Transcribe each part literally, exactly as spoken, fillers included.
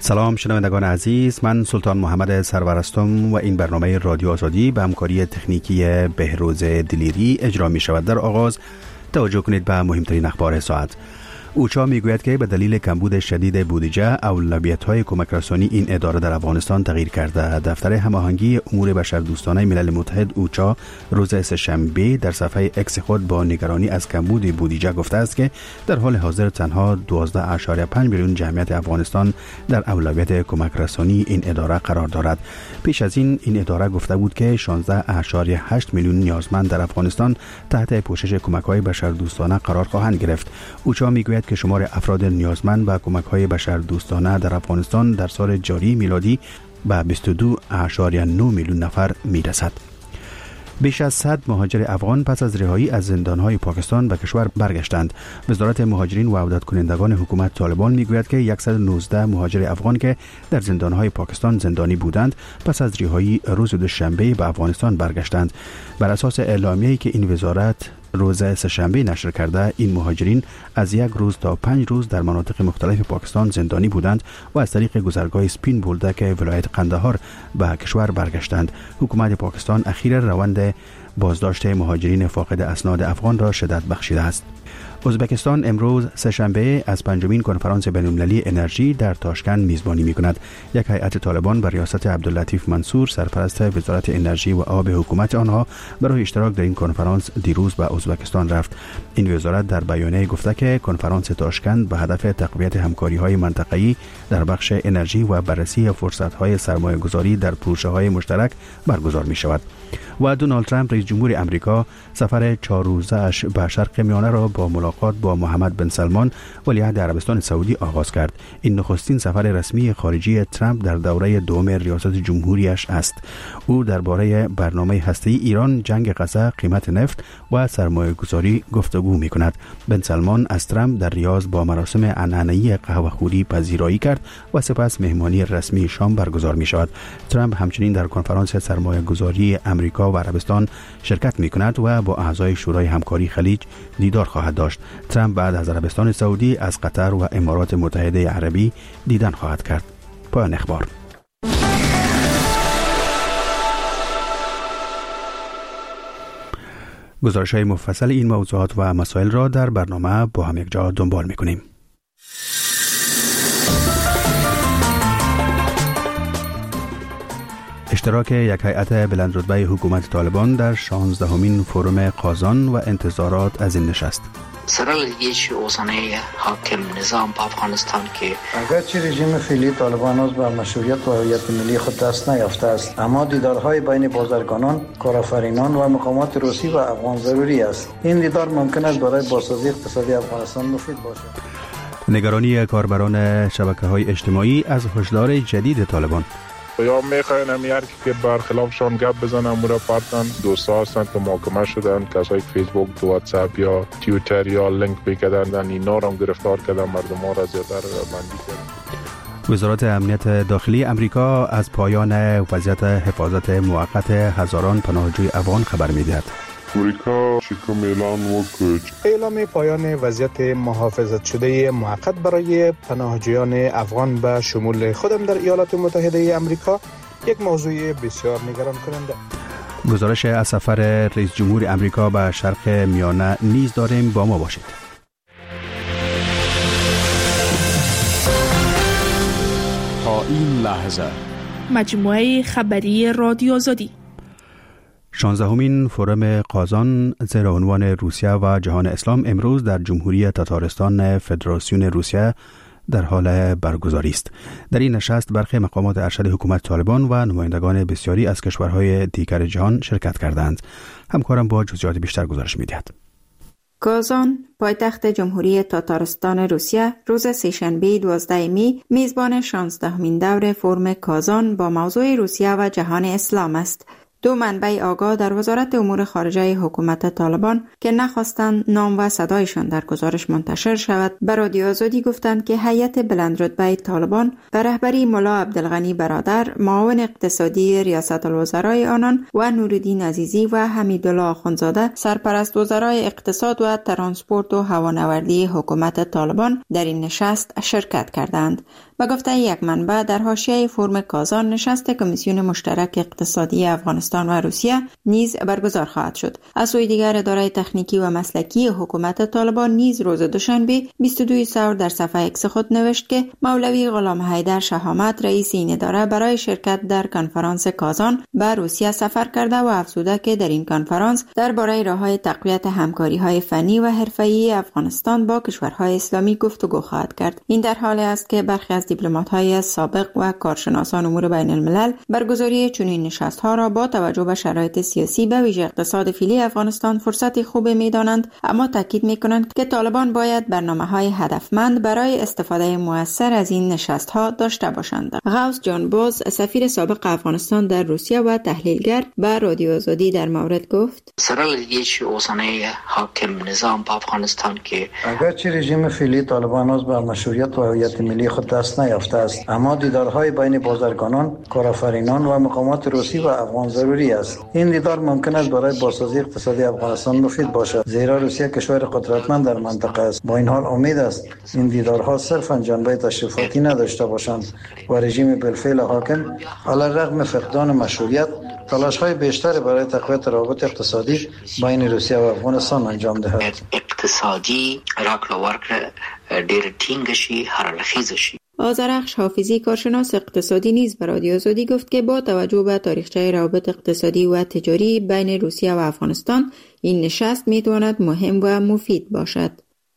سلام شنوندگان عزیز، من سلطان محمد سرور هستم و این برنامه رادیو آزادی به همکاری تکنیکی بهروز دلیری اجرا می شود. در آغاز توجه کنید به مهمترین اخبار ساعت. اوچا میگوید که به دلیل کمبود شدید بودجه اولویت‌های کمک رسانی این اداره در افغانستان تغییر کرده. دفتر هماهنگی امور بشردوستانه ملل متحد اوچا روز سه‌شنبه در صفحه اکس خود با نگرانی از کمبود بودجه گفته است که در حال حاضر تنها دوازده ممیز پنج میلیون جمعیت افغانستان در اولویت کمک رسانی این اداره قرار دارد. پیش از این این اداره گفته بود که شانزده ممیز هشت میلیون نیازمند در افغانستان تحت پوشش کمک‌های بشردوستانه قرار خواهند گرفت. اوچا میگوید که شمار افراد نیازمند به کمک‌های بشردوستانه در افغانستان در سال جاری میلادی به بیست و دو ممیز نه میلیون نفر میرسد. بیش از صد مهاجر افغان پس از رهایی از زندان‌های پاکستان به کشور برگشتند. وزارت مهاجرین و عودت کنندگان حکومت طالبان میگوید که صد و نوزده مهاجر افغان که در زندان‌های پاکستان زندانی بودند پس از رهایی روز دوشنبه به افغانستان برگشتند. بر اساس اعلامیه‌ای که این وزارت روز سه‌شنبه نشر کرده، این مهاجرین از یک روز تا پنج روز در مناطق مختلف پاکستان زندانی بودند و از طریق گذرگاه سپین بولدک ولایت قندهار به کشور برگشتند. حکومت پاکستان اخیراً روند بازداشت مهاجرین فاقد اسناد افغان را شدت بخشیده است. ازبکستان امروز سه‌شنبه از پنجمین کنفرانس بین‌المللی انرژی در تاشکند میزبانی می‌کند. یک هیئت طالبان به ریاست عبداللطیف منصور سرپرست وزارت انرژی و آب حکومت آنها برای اشتراک در این کنفرانس دیروز به ازبکستان رفت. این وزارت در بیانیه گفته که کنفرانس تاشکند به هدف تقویت همکاری‌های منطقه‌ای در بخش انرژی و بررسی فرصت‌های سرمایه‌گذاری در پروژه‌های مشترک برگزار می‌شود. و دونالد ترامپ رئیس جمهور امریکا سفر چهار روزه اش به شرق میانه را با ملاقات با محمد بن سلمان ولیعهد عربستان سعودی آغاز کرد. این نخستین سفر رسمی خارجی ترامپ در دوره دوم ریاست جمهوریش است. او درباره برنامه هسته‌ای ایران، جنگ غزه، قیمت نفت و سرمایه‌گذاری گفتگو می‌کند. بن سلمان از ترامپ در ریاض با مراسم عنعنه‌ای قهوه‌خوری پذیرایی کرد و سپس مهمانی رسمی شام برگزار می‌شود. ترامپ همچنین در کنفرانس سرمایه‌گذاری امریکا و عربستان شرکت می‌کند و با اعضای شورای همکاری خلیج دیدار خواهد داشت. ترامپ بعد از عربستان سعودی از قطر و امارات متحده عربی دیدن خواهد کرد. پایان اخبار. گزارش‌های مفصل این موضوعات و مسائل را در برنامه با هم یک جا دنبال می‌کنیم. اشتراک یک هیئت بلندرتبه حکومت طالبان در شانزدهمین فروم قازان و انتظارات از این نشست. سرالگیش اوزانه حاکم نظام با افغانستان که اگرچه رژیم فعلی طالبان از بر مشروعیت و هویت ملی خود دست نیافته است، اما دیدارهای بین بازرگانان، کارآفرینان و مقامات روسی و افغان ضروری است. این دیدار ممکن است برای بازسازی اقتصادی افغانستان مفید باشد. نگرانی کاربران شبکه‌های اجتماعی از هشدار جدید طالبان. یا میخواین امیار که برخلافشان گپ بزنن مرا پارتن دوستا هستن که محاکمه شدن، کسای فیسبوک، تو واتساپ یا توییتر یا لینک بکردن، اینا را هم گرفتار کردن، مردم ها را زیادتر بندی کردن. وزارت امنیت داخلی امریکا از پایان وضعیت حفاظت موقت هزاران پناهجوی افغان خبر می‌دهد. امریکا شکم اعلان وکرد اعلام پایان وضعیت محافظت شده موقت برای پناهجویان افغان به شمول خودم در ایالات متحده امریکا یک موضوع بسیار نگران کننده. گزارش از سفر رئیس جمهور امریکا به شرق میانه نیز داریم، با ما باشید. تا این لحظه مجموعه خبری رادیو آزادی شانزدهمین فورم قازان زیر عنوان روسیه و جهان اسلام امروز در جمهوری تاتارستان فدراسیون روسیه در حال برگزاری است. در این نشست برخی مقامات ارشد حکومت طالبان و نمایندگان بسیاری از کشورهای دیگر جهان شرکت کردند. همکارم با جزئیات بیشتر گزارش می‌دهد. قازان، پایتخت جمهوری تاتارستان روسیه، روز سه‌شنبه دوازده می میزبان شانزدهمین دور فورم قازان با موضوع روسیه و جهان اسلام است. دو منبع آگاه در وزارت امور خارجه حکومت طالبان که نخواستند نام و صدایشان در گزارش منتشر شود، به رادیو آزادی گفتند که هیئت بلندرتبه طالبان به رهبری ملا عبدالغنی برادر، معاون اقتصادی ریاست الوزرای آنان و نورالدین عزیزی و حمیدالله آخوندزاده، سرپرست وزرای اقتصاد و ترانسپورت و هوانوردی حکومت طالبان در این نشست شرکت کردند. و گفته یک منبع در حاشیه فرم کازان نشست کمیسیون مشترک اقتصادی افغانستان و روسیه نیز برگزار خواهد شد. از سوی دیگر اداره تکنیکی و مسلکی حکومت طالبان نیز روز دوشنبه بیست و دو ثور در صفحه ایکس خود نوشت که مولوی غلام حیدر شهامت رئیس این اداره برای شرکت در کنفرانس کازان به روسیه سفر کرده و افزوده که در این کنفرانس درباره راه‌های تقویت همکاری‌های فنی و حرفه‌ای افغانستان با کشورهای اسلامی گفتگو خواهد کرد. این در حالی است که برخی از دیپلمات‌های سابق و کارشناسان امور بین الملل برگزاری چنین نشست‌ها را با توجه به شرایط سیاسی به ویژه اقتصاد فعلی افغانستان فرصت خوبی می‌دانند، اما تاکید می‌کنند که طالبان باید برنامه‌های هدفمند برای استفاده مؤثر از این نشست‌ها داشته باشند. غوث جان باز سفیر سابق افغانستان در روسیه و تحلیلگر به رادیو آزادی در مورد گفت: سرالگیچ اوسانه حاکم نظام با افغانستان که اگرچه رژیم فعلی طالبان از بر مشروعیت و هویت ملی خود دست نیافته است، اما دیدارهای بین بازرگانان، کارآفرینان و مقامات روسی و افغان ضروری است. این دیدار ممکن است برای بازسازی اقتصادی افغانستان مفید باشد، زیرا روسیه کشور قدرتمند در منطقه است. با این حال امید است این دیدارها صرفاً جنبه تشریفاتی نداشته باشند و رژیم بالفعل حاکم علیرغم فقدان مشروعیت تلاش‌های بیشتر برای تقویت روابط اقتصادی بین روسیه و افغانستان انجام دهد. اقتصادی راکړه ورکړه ډېر ټینګ شي، هررخیز شي. آذرخش حافظی کارشناس اقتصادی نیز به رادیو آزادی گفت که با توجه به تاریخچه روابط اقتصادی و تجاری بین روسیه و افغانستان این نشست میتواند مهم و مفید باشد.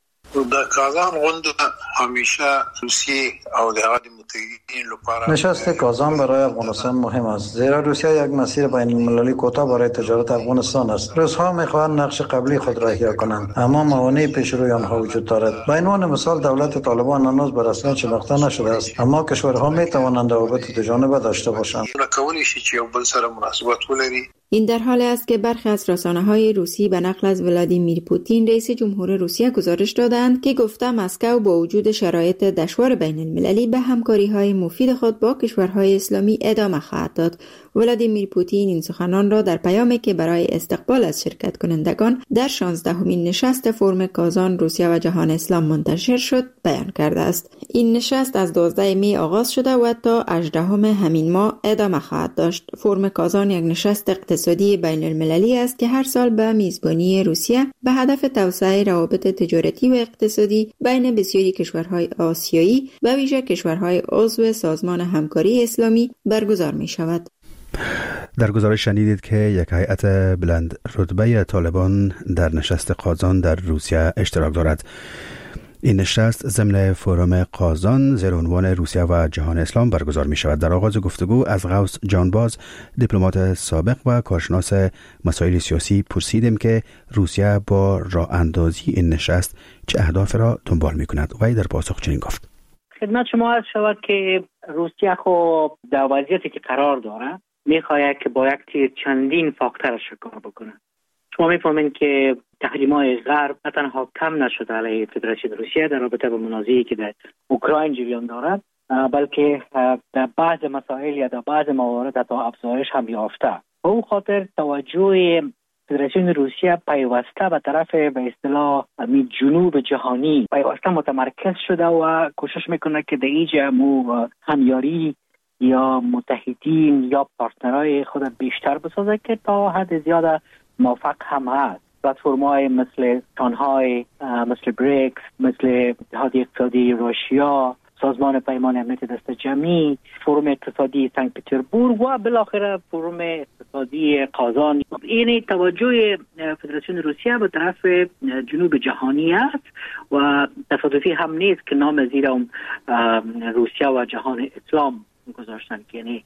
در کازان غونډه همیشه روسیه او د هغه متحدین لپاره نشست کازان برای افغانستان مهم است، زیرا روسیه یک مسیر بین المللی کوتاه برای تجارت افغانستان است. روس‌ها می‌خواهند نقش قبلی خود را احیا کنند، اما موانع پیش روی آنها وجود دارد. به عنوان مثال دولت طالبان هنوز به رسمیت شناخته نشده است، اما کشورها می‌توانند روابط دوجانبه داشته باشند. کولی شي چې یو بل سره مناسبت ولري. این در حالی است که برخی از رسانه‌های روسی به نقل از ولادیمیر پوتین رئیس جمهور روسیه گزارش دادند که گفته مسکو با وجود شرایط دشوار بین المللی به همکاری‌های مفید خود با کشورهای اسلامی ادامه خواهد داد. ولادیمیر پوتین این سخنان را در پیامی که برای استقبال از شرکت کنندگان در شانزدهمین نشست فرم کازان روسیه و جهان اسلام منتشر شد بیان کرده است. این نشست از دوازدهم می آغاز شده و تا هجدهم همین ماه ادامه خواهد داشت. فرم کازان یک نشست اقتصادی بین المللی است که هر سال به میزبانی روسیه به هدف توسعه روابط تجارتی و اقتصادی بین بسیاری کشورهای آسیایی و ویژه کشورهای عضو سازمان همکاری اسلامی برگزار می شود. در گزارش شنیدید که یک هیئت بلند رتبه طالبان در نشست قازان در روسیه اشتراک دارد. این نشست ضمن فورم قازان زیر عنوان روسیه و جهان اسلام برگزار می شود. در آغاز گفتگو از غوث جانباز دیپلمات سابق و کارشناس مسائل سیاسی پرسیدیم که روسیه با راه اندازی این نشست چه اهداف را دنبال می کند و در پاسخ چنین گفت: خدمت شما عرض شود که روسیه خب در وضعیتی که قرار داره میخواهد که با یک تیر چندین فاکتور شکار بکنه. شما میفهمین که تحریم‌های غرب نه تنها کم نشده علیه فدراسیون روسیه در رابطه با منازعه‌ای که در اوکراین جریان دارد، بلکه در بعض مسائل یا در بعض موارد حتی افزایش هم یافته. به اون خاطر توجه فدراسیون روسیه پیوسته به طرف به اصطلاح جنوب جهانی پیوسته متمرکز شده و کوشش میکنه که در اینجا مو همیاری یا متحدین یا پارتنرهای خود بیشتر بسازه که تا حد زیاده موفق هم هست. پلتفرم‌های مثل کانهای مثل بریکس، مثل اتحاد اقتصادی روسیه، سازمان پیمان امنیت دست جمعی، فروم اقتصادی سنت پترزبورگ و بالاخره فروم اقتصادی قازان. این توجه فدراسیون روسیه به طرف جنوب جهانی است و تصادفی هم نیست که نام زیر روسیه و جهان اسلام گذاشتن، که یعنی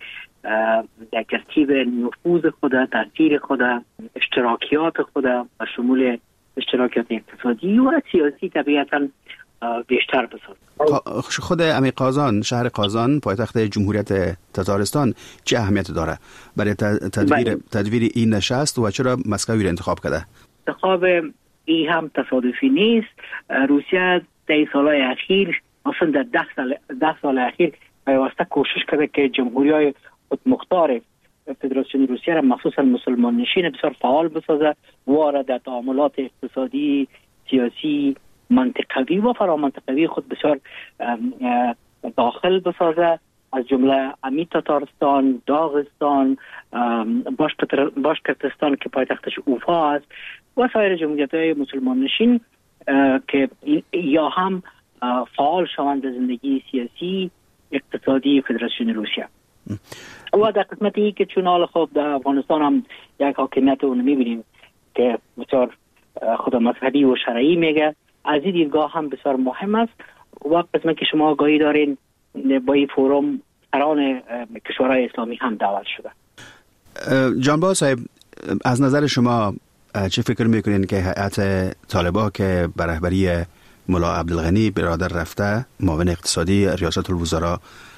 در ترتیب نفوذ خود، تاثیر خود، اشتراکیات خود و شمول اشتراکیات اقتصادی و سیاسی طبیعتاً بیشتر بسازد. خود امی قازان، شهر قازان پایتخت جمهوریت تزارستان چه اهمیت داره برای تدویر تدویر این نشست و چرا مسکو را انتخاب کرده؟ انتخاب این هم تصادفی نیست. روسیه در سالهای اخیر، اصلا در ده سال ده سال اخیر پیوسته کوشش کرده که جمهوری‌های خودمختار فدراسیون روسیه را مخصوصا مسلمان نشین بسیار فعال بسازه و در تعاملات اقتصادی، سیاسی، منطقوی و فرامنطقوی خود بسیار داخل بسازه، از جمله امی تاتارستان، داغستان، باشکرتستان که پایتختش اوفا است و سایر جمهوریت‌های مسلمان نشین که یا هم فعال شوند به زندگی سیاسی اقتصادی فدراسیون روسیه. و در قسمتی که چون حال خب در افغانستان هم یک حاکمیت رو می‌بینیم که بسیار خود مذهبی و شرعی میگه، از این دیدگاه هم بسیار مهم است. و قسمتی که شما آگاهی دارین با این فوروم سران کشورهای اسلامی هم دعوت شده. جانباز صاحب، از نظر شما چه فکر میکنین که هیئت طالبان که به رهبری ملا عبدالغنی برادر رفته معاون اقتصادی ریاست الوزراء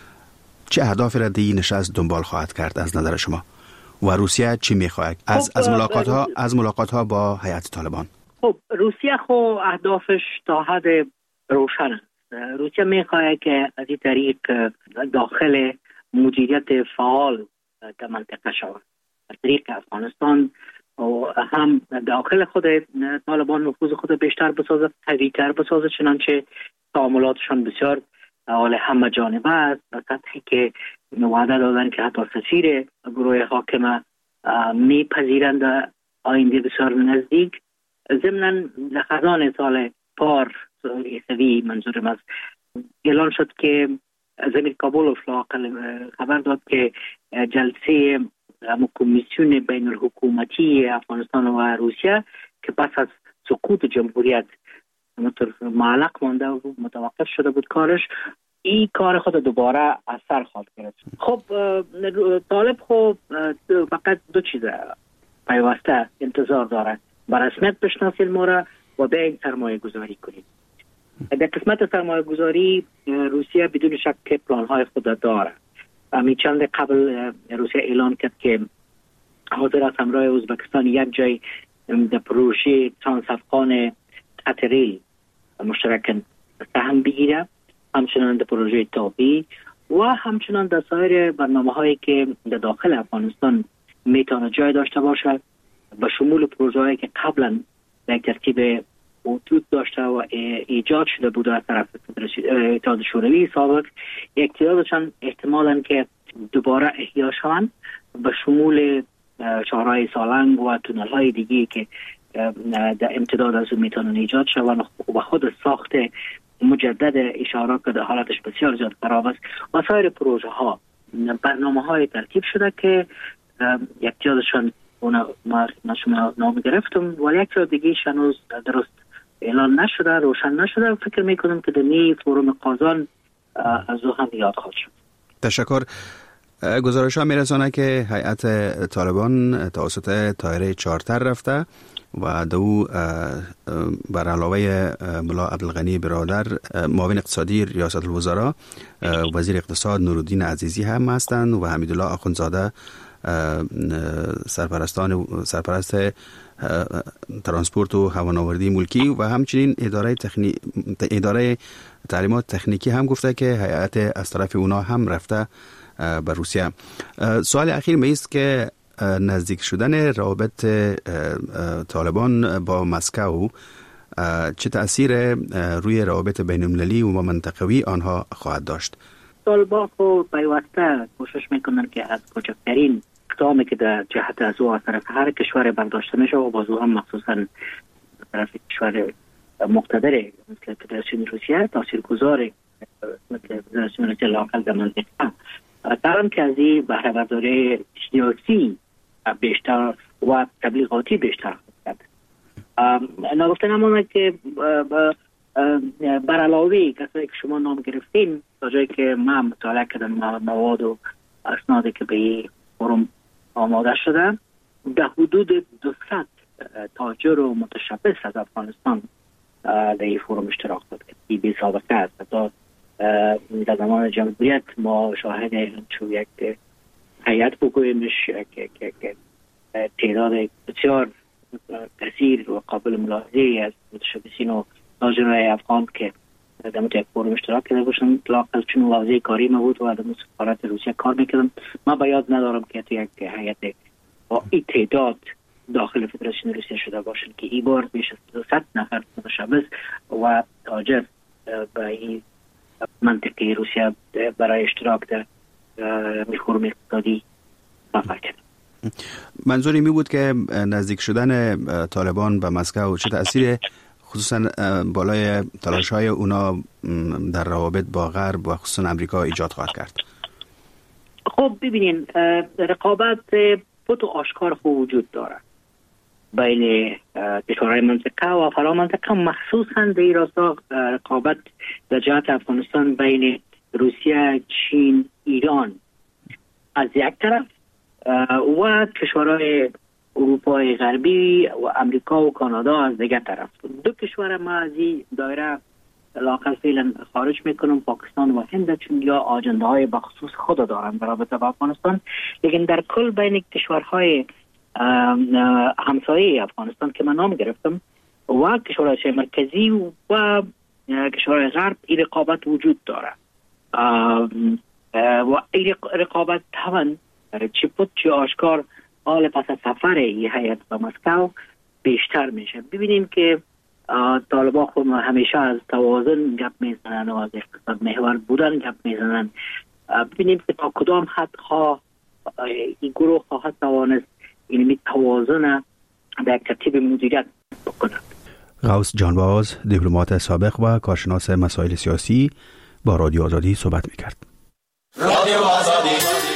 چه اهدافی را دی نشست دنبال خواهد کرد از نظر شما و روسیه چی میخواهد از از ملاقات ها از ملاقات ها با هیئت طالبان؟ خب روسیه خو اهدافش تا حد روشن است. روسیه میخواهد که از این طریق داخل مدیریت فعال در منطقه شود، از طریق افغانستان و هم داخل خود طالبان نفوذ خود بیشتر بسازد، قوی‌تر بسازد، چنانچه تعاملاتشان بسیار حال همه جانبه است، به سطحی که وعده دادن که حتی سفیر گروه حاکمه میپذیرند آینده بسیار نزدیک. ضمناً لحظان سال پار ایسوی منظورم است اعلان شد که زمین کابل افلاق خبر داد که جلسه کمیسیون بین الحکومتی افغانستان و روسیه که پس از سقوط جمهوریت معلق مانده و متوقف شده بود کارش، این کار خود دوباره از سر خواهد گرفت. خب طالب خب فقط دو چیز پیوسته انتظار داره: به رسمیت بشناسید ما را و به این سرمایه گذاری کنید. در قسمت سرمایه گذاری روسیه بدون شک پلان های خود داره. امی چند قبل روسیه اعلان کرد که حاضر است همراه ازبکستان یک جای در پروژه ترانس افغان قطری مشترکاً سهم بگیره، همچنان در پروژه تابی و همچنان در سایر برنامه هایی که در داخل افغانستان میتونه جای داشته باشه، به شمول پروژه هایی که قبلا در ترتیب وجود داشته و ایجاد شده بوده از طرف اتحاد شوروی سابق، اقتدارشان احتمالاً که دوباره احیا شوند، به شمول شهرهای سالنگ و تونل های دیگه که در امتداد از میتونن ایجاد شوند و خود ساخت مجدد اشاره که در حالتش بسیار زیاد خراب است و سایر پروژه ها برنامه های ترتیب شده که یکیازشان اونا ما شما نام گرفتم و یک جا دیگه هنوز درست اعلان نشده، روشن نشده. فکر میکنم که در نی فروم قازان از او هم یاد خواهد شد. تشکر. گزارش ها میرسانه که هیئت طالبان توسط طایره چارتر رفته و دو بر علاوه ملا عبدالغنی برادر معاون اقتصادی ریاست الوزراء، وزیر اقتصاد نورالدین عزیزی هم هستند و حمیدالله آخوندزاده سرپرستان سرپرست ترانسپورت و هوانوردی ملکی و همچنین اداره تخنی... اداره تعلیمات تکنیکی هم گفته که هیئت از طرف اونا هم رفته به روسیه. سوال اخیر می است که نزدیک شدن روابط طالبان با مسکو چه تأثیر روی روابط بین المللی و منطقوی آنها خواهد داشت؟ طالبان خود پیوسته کوشش میکنن که از کوچکترین اقدامی که در جهت از او از طرف هر کشور برداشته میشه و باز او هم مخصوصا طرف کشور مقتدر مثل فدراسیون روسیه تاثیرگذار مثل فدراسیون روسیه لااقل در منطقه دارن که از این بهره برداری سیاسی بیشتر و تبلیغاتی بیشتر کرد. نگفته نمونه که بر علاوه کسایی که شما نام گرفتین تا جایی که من مطالعه کردم مواد و اسنادی که به این فروم آماده شده، در حدود دویست تاجر و متشبث از افغانستان در این فروم اشتراک داد که این بی سابقه است. تا در زمان جمهوریت ما شاهد چون یک هیئت بگویمش که تعداد بسیار کثیر و قابل ملاحظه از متشبثین و تاجرای افغان که در یک فروم اشتراک کرده باشن لااقل چون واضح کاری ما بود و در سفارت روسیه کار میکردم. ما به یاد ندارم که تو یک هیئت با این تعداد داخل فدراسیون روسیه شده باشن که این بار بیش از دویست نفر متشبث و تاجر به این منطقه روسیه برای اشتراک در فروم اقتصادی سفر کرد. منظوری می بود که نزدیک شدن طالبان به مسکو چه تأثیر خصوصا بالای تلاش های اونا در روابط با غرب و خصوصا امریکا ایجاد خواهد کرد؟ خب ببینین، رقابت پت و آشکار خوب وجود داره بین کشورهای منطقه و فرا منطقه، مخصوصا در این راستا رقابت در جهت افغانستان بین روسیه، چین، ایران از یک طرف و کشورهای اروپای غربی و امریکا و کانادا از دیگر طرف. دو کشور ما از این دایره لااقل فعلا خارج میکنم، پاکستان و هند، چون یا آجنده های بخصوص خود دارن در رابطه با افغانستان. لیکن در کل بین کشورهای همسایه افغانستان که من نام گرفتم و کشورهای مرکزی و کشورهای غرب این رقابت وجود داره و این رقابت طبعا چی پت چی آشکار حال پس از سفر این هیئت به مسکو بیشتر میشه. ببینیم که طالبان خود همیشه از توازن گپ میزنن و از اقتصاد محور بودن گپ میزنن. ببینیم که تا کدام حد خواه این گروه خواهد توانست این توازن به ترتیب مدیریت بکنند. غوث جانباز، دیپلمات سابق و کارشناس مسائل سیاسی، با رادیو آزادی صحبت میکرد. رادیو آزادی.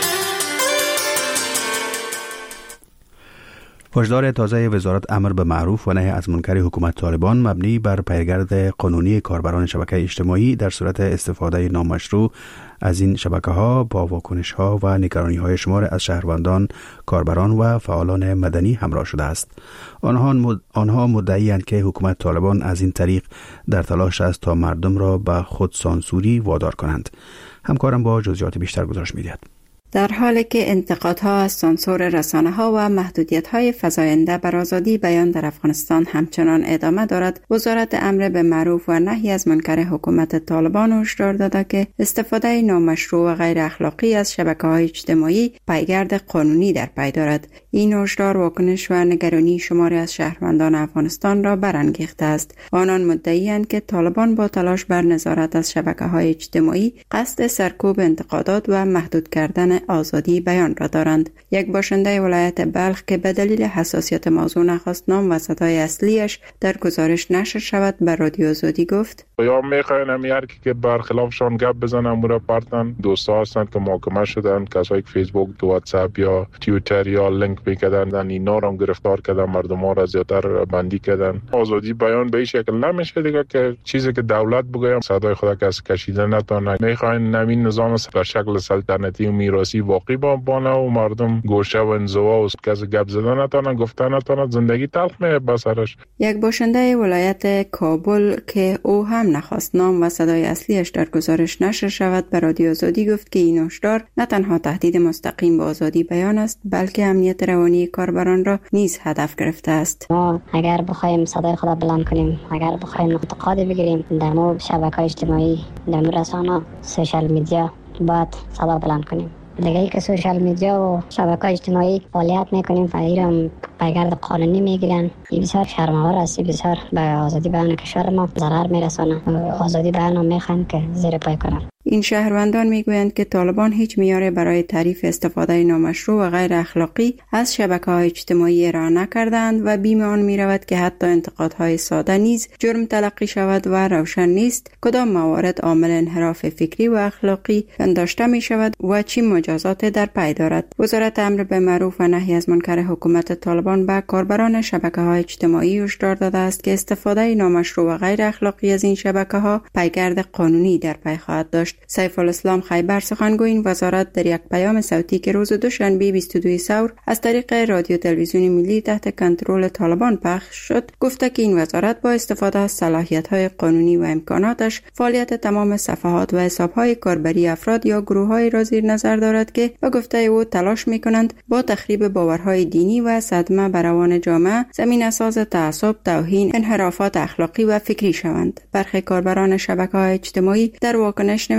هشدار تازه وزارت امر به معروف و نهی از منکر حکومت طالبان مبنی بر پیگرد قانونی کاربران شبکه اجتماعی در صورت استفاده نامشروع از این شبکه‌ها با واکنش‌ها و نگرانی‌های شمار از شهروندان، کاربران و فعالان مدنی همراه شده است. آنها مد... آنها مدعی‌اند که حکومت طالبان از این طریق در تلاش است تا مردم را به خود سانسوری وادار کنند. همکارم با جزئیات بیشتر گزارش می‌دهد. در حالی که انتقادها از سانسور رسانه‌ها و محدودیت‌های فزاینده بر آزادی بیان در افغانستان همچنان ادامه دارد، وزارت امر به معروف و نهی از منکر حکومت طالبان هشدار داده که استفاده نامشروع و غیر اخلاقی از شبکه‌های اجتماعی پیگرد قانونی در پی دارد. این هشدار واکنش و نگرانی شماری از شهروندان افغانستان را برانگیخته است. آنان مدعی‌اند که طالبان با تلاش بر نظارت از شبکه‌های اجتماعی قصد سرکوب انتقادات و محدود کردن آزادی بیان را دارند. یک باشنده ولایت بلخ که به دلیل حساسیت موضوع نخواست نام و صدای اصلیش در گزارش نشر شود به رادیو آزادی گفت: یا میخواین همیار که برخلافشان گپ بزنن مورا پارتن دوستا هستند که محاکمه شدن، کسایی که فیسبوک، واتساپ یا توییتر یا لینک میکردن اینا را گرفتار کردن، مردم ها را زیادتر بندی کردن. آزادی بیان به این شکل نمیشه دیگه که چیزی که دولت بگه صدای خود کس کشیده نتونه. میخواین نمین نظام به شکل سلطنتی و میراثی واقعی بانه و مردم گوشه و انزوا و کس گپ زدن نتونه، گفتن نتونه، زندگی تلخ میه بسرش. یک باشنده ولایت کابل که او هم نخواست نام و صدای اصلیش در گزارش نشر شود به رادیو آزادی گفت که این هشدار نه تنها تهدید مستقیم به آزادی بیان است بلکه امنیت روانی کاربران را نیز هدف گرفته است. ما اگر بخوایم صدای خود بلند کنیم، اگر بخوایم انتقاد بگیریم در مورد شبکه‌های اجتماعی، در مورد رسانه، سوشال میدیا، باید صدا بلند کنیم. دیگه ای که سوشال میدیا و شبکه اجتماعی فعالیت میکنیم فعیرم پیگرد قانونی میگیرن. این بسیار شرم‌آور است، بسیار به آزادی بیان کشور ما ضرر میرسونه. آزادی بیان رو میخوایم که زیر پای کنن. این شهروندان میگویند که طالبان هیچ معیاری برای تعریف استفاده نامشروع و غیر اخلاقی از شبکه‌های اجتماعی ارائه نکردند و بیم آن میرود که حتی انتقادهای ساده نیز جرم تلقی شود و روشن نیست کدام موارد عامل انحراف فکری و اخلاقی پنداشته می شود و چی مجازات در پی دارد. وزارت امر به معروف و نهی از منکر حکومت طالبان به کاربران شبکه‌های اجتماعی هشدار داده است که استفاده نامشروع و غیر اخلاقی از این شبکه‌ها پیگرد قانونی در پی خواهد داشت. سیف الاسلام خیبر سخنگوی این وزارت در یک پیام صوتی که روز دوشنبه بیست و دوم ثور از طریق رادیو تلویزیون ملی تحت کنترل طالبان پخش شد گفته که این وزارت با استفاده از صلاحیت‌های قانونی و امکاناتش فعالیت تمام صفحات و حساب‌های کاربری افراد یا گروه‌های را زیر نظر دارد که به گفته او تلاش می‌کنند با تخریب باورهای دینی و صدمه بر روان جامعه زمینه‌ساز تعصب، توهین، انحرافات اخلاقی و فکری شوند. برخی کاربران شبکه‌های اجتماعی در واکنش نوشته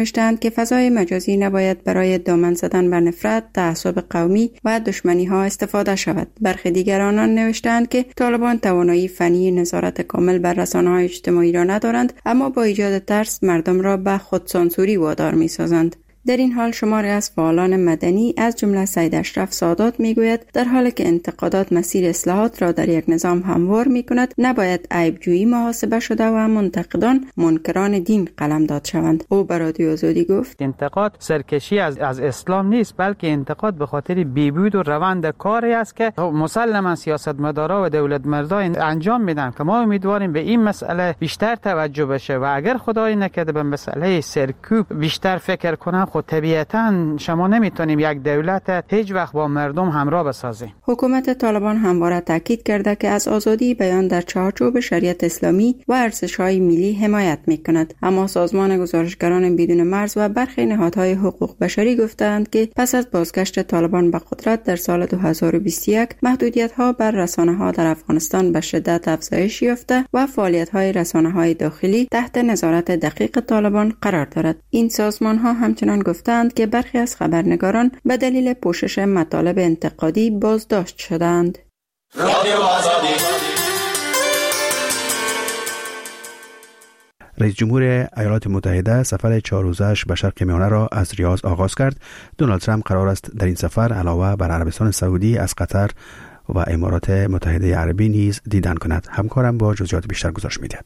نوشتند که فضای مجازی نباید برای دامن زدن بر نفرت، تعصب قومی و دشمنی ها استفاده شود. برخی دیگر آنان نوشتند که طالبان توانایی فنی نظارت کامل بر رسانه‌های اجتماعی را ندارند، اما با ایجاد ترس مردم را به خودسانسوری وادار می‌سازند. در این حال شماری از فعالان مدنی از جمله سید اشرف سادات میگوید در حالی که انتقادات مسیر اصلاحات را در یک نظام هموار میکند، نباید عیبجویی محاسبه شده و منتقدان منکران دین قلمداد شوند. او به رادیو آزادی گفت انتقاد سرکشی از از اسلام نیست، بلکه انتقاد به خاطر بیبود و روند کاری است که مسلما سیاستمدارا و دولت مردان انجام میدن که ما امیدواریم به این مسئله بیشتر توجه بشه و اگر خدای نکرده به مسئله سرکوب بیشتر فکر کنن، خود طبیعتاً شما نمیتونیم یک دولت هیچ وقت با مردم همراه بسازیم. حکومت طالبان همواره تاکید کرده که از آزادی بیان در چارچوب شریعت اسلامی و ارزش‌های ملی حمایت میکند، اما سازمان گزارشگران بدون مرز و برخی نهادهای حقوق بشری گفتند که پس از بازگشت طالبان به قدرت در سال دو هزار و بیست و یک محدودیت‌ها بر رسانه‌ها در افغانستان به شدت افزایش یافته و فعالیت‌های رسانه‌های داخلی تحت نظارت دقیق طالبان قرار دارد. این سازمان‌ها همچنان گفتند که برخی از خبرنگاران به دلیل پوشش مطالب انتقادی بازداشت شدند. رئیس جمهور ایالات متحده سفر چهار روزه‌اش به شرق میانه را از ریاض آغاز کرد. دونالد ترامپ قرار است در این سفر علاوه بر عربستان سعودی از قطر و امارات متحده عربی نیز دیدن کند. همکارم با جزئیات بیشتر گزارش می‌دهد.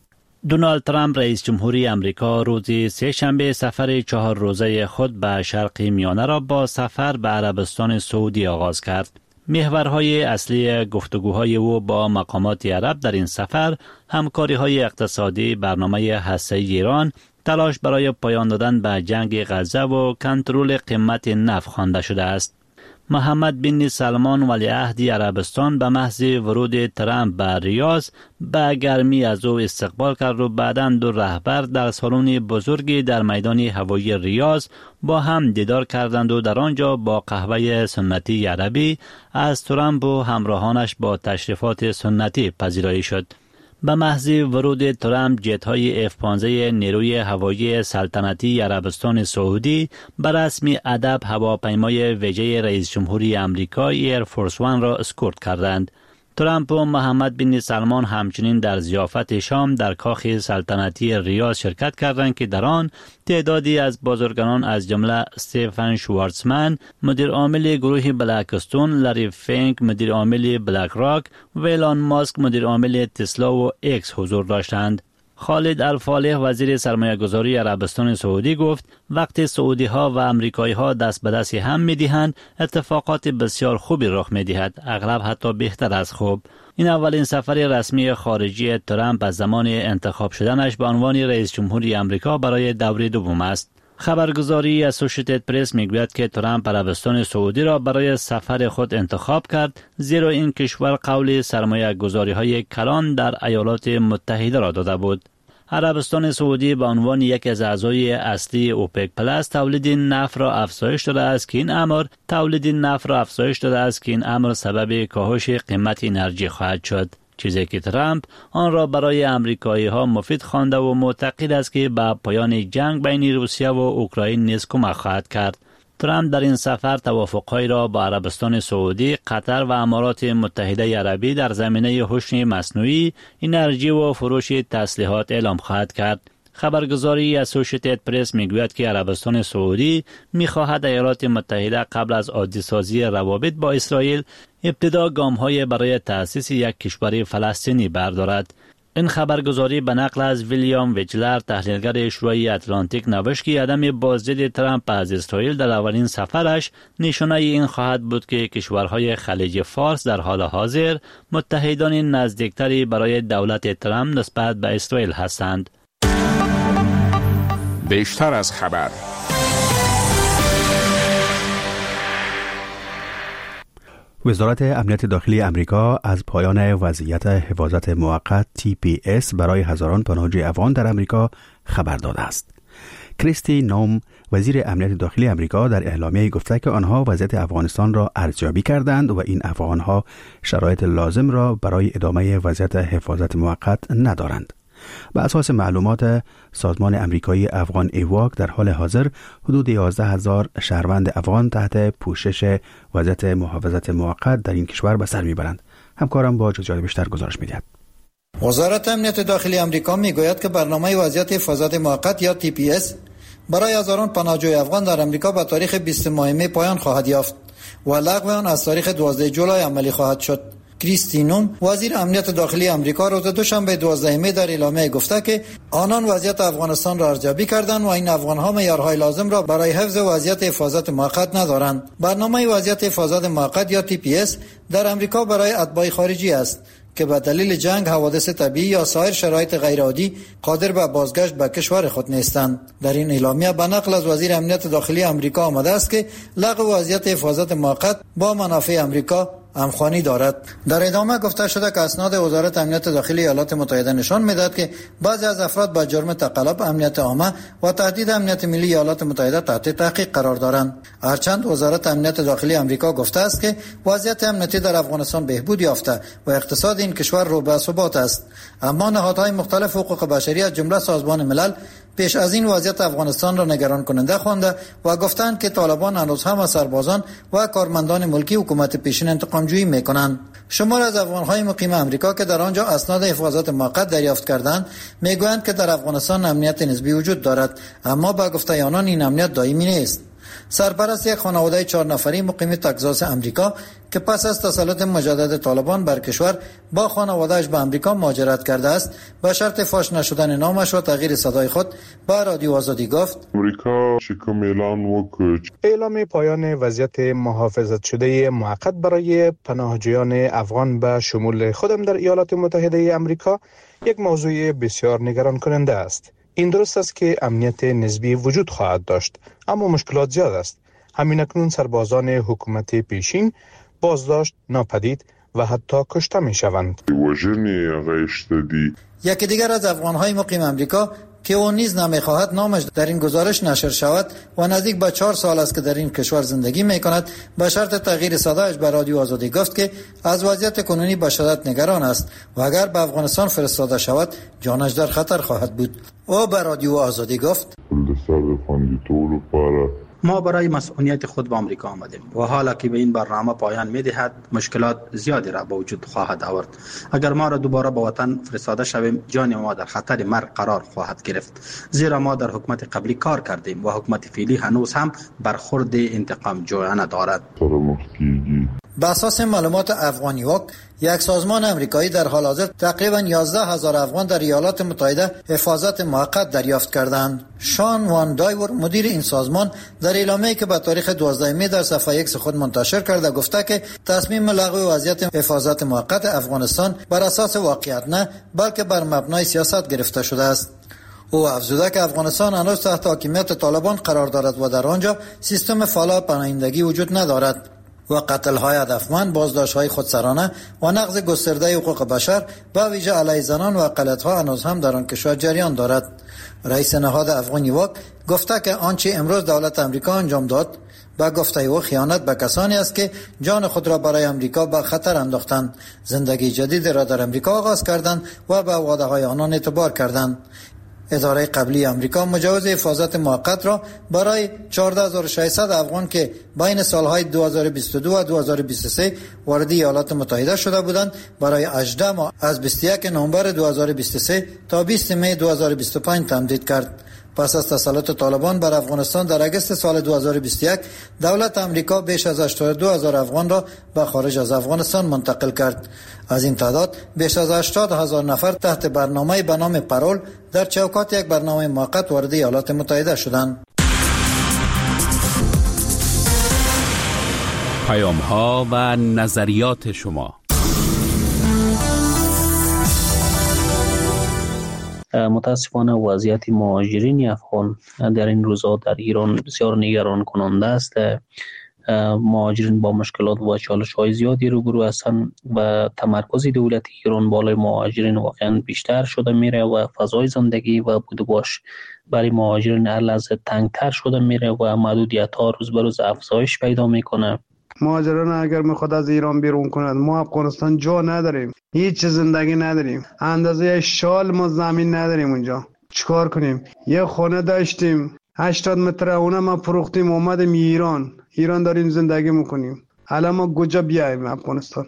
دونالد ترامپ رئیس جمهوری امریکا روز سه شنبه سفر چهار روزه خود به شرق میانه را با سفر به عربستان سعودی آغاز کرد. محورهای اصلی گفتگوهای او با مقامات عرب در این سفر همکاری‌های اقتصادی، برنامه هسته‌ای ایران، تلاش برای پایان دادن به جنگ غزه و کنترل قیمت نفت خوانده شده است. محمد بن سلمان ولیعهد عربستان به محض ورود ترامپ به ریاض به گرمی از او استقبال کرد و بعداً دو رهبر در سالن بزرگی در میدان هوایی ریاض با هم دیدار کردند و در آنجا با قهوه سنتی عربی از ترامپ و همراهانش با تشریفات سنتی پذیرایی شد. به محض ورود ترامپ جت‌های اف پانزده نیروی هوایی سلطنتی عربستان سعودی به رسمی ادب هواپیمای ویژه رئیس جمهوری آمریکا ایر فورس وان را اسکورت کردند. ترامپ و محمد بن سلمان همچنین در ضیافت شام در کاخ سلطنتی ریاض شرکت کردند که در آن تعدادی از بازرگانان از جمله استیفن شوارتزمن مدیر عامل گروه بلکستون، لری فینک مدیر عامل بلک راک و ایلان ماسک مدیر عامل تسلا و ایکس حضور داشتند. خالد الفالح وزیر سرمایه گذاری عربستان سعودی گفت وقتی سعودی ها و امریکایی ها دست به دست هم می دهند اتفاقات بسیار خوبی رخ می دهد، اغلب حتی بهتر از خوب. این اولین سفر رسمی خارجی ترامپ از زمان انتخاب شدنش به عنوان رئیس جمهوری آمریکا برای دور دوم است. خبرگزاری اسوسییتد پرس میگوید که ترامپ عربستان سعودی را برای سفر خود انتخاب کرد زیرا این کشور قول سرمایه گذاری های کلان در ایالات متحده را داده بود. عربستان سعودی به عنوان یک از اعضای اصلی اوپک پلاس تولید نفت را افزایش داده است که این امر تولید نفت را افزایش داده است که این امر سبب کاهش قیمت انرژی خواهد شد، چیزی که ترامپ آن را برای امریکایی ها مفید خوانده و معتقد است که به پایان جنگ بین روسیه و اوکراین نیز کمک خواهد کرد. ترامپ در این سفر توافق‌هایی را با عربستان سعودی، قطر و امارات متحده عربی در زمینه هوش مصنوعی، انرژی و فروش تسلیحات اعلام خواهد کرد. خبرگزاری اسوسییتد پرس میگوید که عربستان سعودی می‌خواهد ایالات متحده قبل از عادی‌سازی روابط با اسرائیل ابتدا گام‌های برای تأسیس یک کشور فلسطینی بردارد. این خبرگزاری به نقل از ویلیام ویجلر تحلیلگر شورای اتلانتیک نوشت که عدم بازدید ترامپ از اسرائیل در اولین سفرش نشانه این خواهد بود که کشورهای خلیج فارس در حال حاضر متحدان نزدیکتری برای دولت ترامپ نسبت به اسرائیل هستند. بیشتر از خبر. وزارت امنیت داخلی امریکا از پایان وضعیت حفاظت موقت تی پی اس برای هزاران پناهجوی افغان در امریکا خبر داده است. کریستی نوم وزیر امنیت داخلی امریکا در اعلامیه گفته که آنها وضعیت افغانستان را ارزیابی کردند و این افغانها شرایط لازم را برای ادامه وضعیت حفاظت موقت ندارند. بر اساس معلومات سازمان امریکایی افغان ایواک در حال حاضر حدود یازده هزار شهروند افغان تحت پوشش وضعیت محافظت موقت در این کشور به سر میبرند. همکارم با جزئیات بیشتر گزارش میدهد. وزارت امنیت داخلی آمریکا میگوید که برنامه وضعیت حفاظت موقت یا تی پی اس برای هزاران پناهجوی افغان در آمریکا به تاریخ بیست ماه می پایان خواهد یافت و لغو آن از تاریخ دوازده جولای عملی خواهد شد. کریستی نون وزیر امنیت داخلی آمریکا روز دوشنبه دوازده می در اعلامیه گفته که آنان وضعیت افغانستان را ارزیابی کردند و این افغان‌ها معیارهای لازم را برای حفظ وضعیت حفاظت موقت ندارند. برنامه وضعیت حفاظت موقت یا تی پی اس در آمریکا برای اتباع خارجی است که به دلیل جنگ، حوادث طبیعی یا سایر شرایط غیرعادی قادر به بازگشت به کشور خود نیستند. در این اعلامیه به نقل از وزیر امنیت داخلی آمریکا آمده است که لغو وضعیت حفاظت موقت با منافع آمریکا همخوانی دارد. در ادامه گفته شده که اسناد وزارت امنیت داخلی ایالات متحده نشان می‌دهد که بعضی از افراد با جرم تقلب امنیت عامه و تهدید امنیت ملی ایالات متحده تحت تحقیق قرار دارند. هرچند وزارت امنیت داخلی آمریکا گفته است که وضعیت امنیتی در افغانستان بهبود یافته و اقتصاد این کشور رو به ثبات است، اما نهادهای مختلف حقوق بشری از جمله سازمان ملل پیش از این وضعیت افغانستان را نگران کننده خوانده و گفتند که طالبان هنوز هم از سربازان و کارمندان ملکی حکومت پیشین انتقام‌جویی می‌کنند. شمار از افغان‌های مقیم آمریکا که در آنجا اسناد حفاظت موقت دریافت کردند میگویند که در افغانستان امنیت نسبی وجود دارد، اما با گفته آنان این امنیت دائمی نیست. سرپرست یک خانواده چهار نفری مقیم تگزاس آمریکا که پس از تسلط مجدد طالبان بر کشور با خانواده‌اش به آمریکا مهاجرت کرده است، به شرط فاش نشدن نامش و تغییر صدای خود به رادیو آزادی گفت: امریکا شکم اعلان وکړ اعلام پایان وضعیت محافظت شده موقت برای پناهجویان افغان به شمول خودم در ایالات متحده آمریکا یک موضوع بسیار نگران کننده است. این درست است که امنیت نسبی وجود خواهد داشت، اما مشکلات زیاد است. همین اکنون سربازان حکومت پیشین بازداشت، ناپدید و حتی کشته می شوند. یکی دیگر از افغان‌های مقیم آمریکا که او نیز نمی‌خواهد نامش در این گزارش نشر شود و نزدیک به چهار سال است که در این کشور زندگی می‌کند، به شرط تغییر صدایش به رادیو آزادی گفت که از وضعیت کنونی به شدت نگران است و اگر به افغانستان فرستاده شود جانش در خطر خواهد بود. او به رادیو آزادی گفت: ما برای مسئولیت خود به آمریکا آمدیم و حالا که به این برنامه پایان می‌دهد مشکلات زیادی را به وجود خواهد آورد. اگر ما را دوباره به وطن فرستاده شویم جان ما در خطر مرگ قرار خواهد گرفت، زیرا ما در حکومت قبلی کار کردیم و حکومت فعلی هنوز هم برخورد انتقام جویانه دارد. به اساس معلومات افغان ایواک، یک سازمان امریکایی در حال حاضر تقریباً یازده هزار افغان در ایالات متحده حفاظت موقت دریافت کردند. شان وان دایور مدیر این سازمان در اعلامیه‌ای که به تاریخ دوازده می در صفحه ایکس خود منتشر کرده گفته که تصمیم لغو وضعیت حفاظت موقت افغانستان بر اساس واقعیت نه بلکه بر مبنای سیاست گرفته شده است. او افزوده که افغانستان هنوز تحت حاکمیت طالبان قرار دارد و در آنجا سیستم فعال پناهندگی وجود ندارد و قتل‌های هدفمند، بازداشت‌های خودسرانه و نقض گسترده حقوق بشر به ویژه علیه زنان و اقلیت‌ها هنوز هم در آن کشور جریان دارد. رئیس نهاد افغان ایواک گفته که آنچه امروز دولت آمریکا انجام داد با گفته او خیانت به کسانی است که جان خود را برای آمریکا به خطر انداختند، زندگی جدید را در آمریکا آغاز کردند و به وعده‌های آنان اعتبار کردند. اداره قبلی آمریکا مجوز حفاظت موقت را برای چهارده هزار و ششصد افغان که بین سالهای دو هزار و بیست و دو و دو هزار و بیست و سه وارد ایالات متحده شده بودند برای هجده ماه از بیست و یک نوامبر دو هزار و بیست و سه تا بیست می دو هزار و بیست و پنج تمدید کرد. پس از تسلط طالبان بر افغانستان در اگست سال دو هزار و بیست و یک، دولت آمریکا بیش از هشتاد و دو هزار افغان را به خارج از افغانستان منتقل کرد. از این تعداد بیش از هشتاد هزار نفر تحت برنامه به نام پرول در چوکات یک برنامه موقت وارد ایالات متحده شدند. پیام‌ها و نظریات شما. متاسفانه وضعیت مهاجرین افغان در این روزها در ایران بسیار نگران کننده است. مهاجرین با مشکلات و چالش‌های زیادی روبرو هستند و تمرکز دولت ایران بالای مهاجرین واقعا بیشتر شده میره و فضای زندگی و بود و باش برای مهاجرین هر لحظه تنگتر شده میره و محدودیت‌ها روز به روز افزایش پیدا میکنه. مهاجران اگر میخواد از ایران بیرون کند، ما افغانستان جا نداریم، هیچ زندگی نداریم، اندازه شال ما زمین نداریم اونجا. چیکار کنیم؟ یه خونه داشتیم هشتاد متر، اونم ما فروختیم اومدیم ایران. ایران داریم زندگی میکنیم. الان ما کجا بیایم افغانستان؟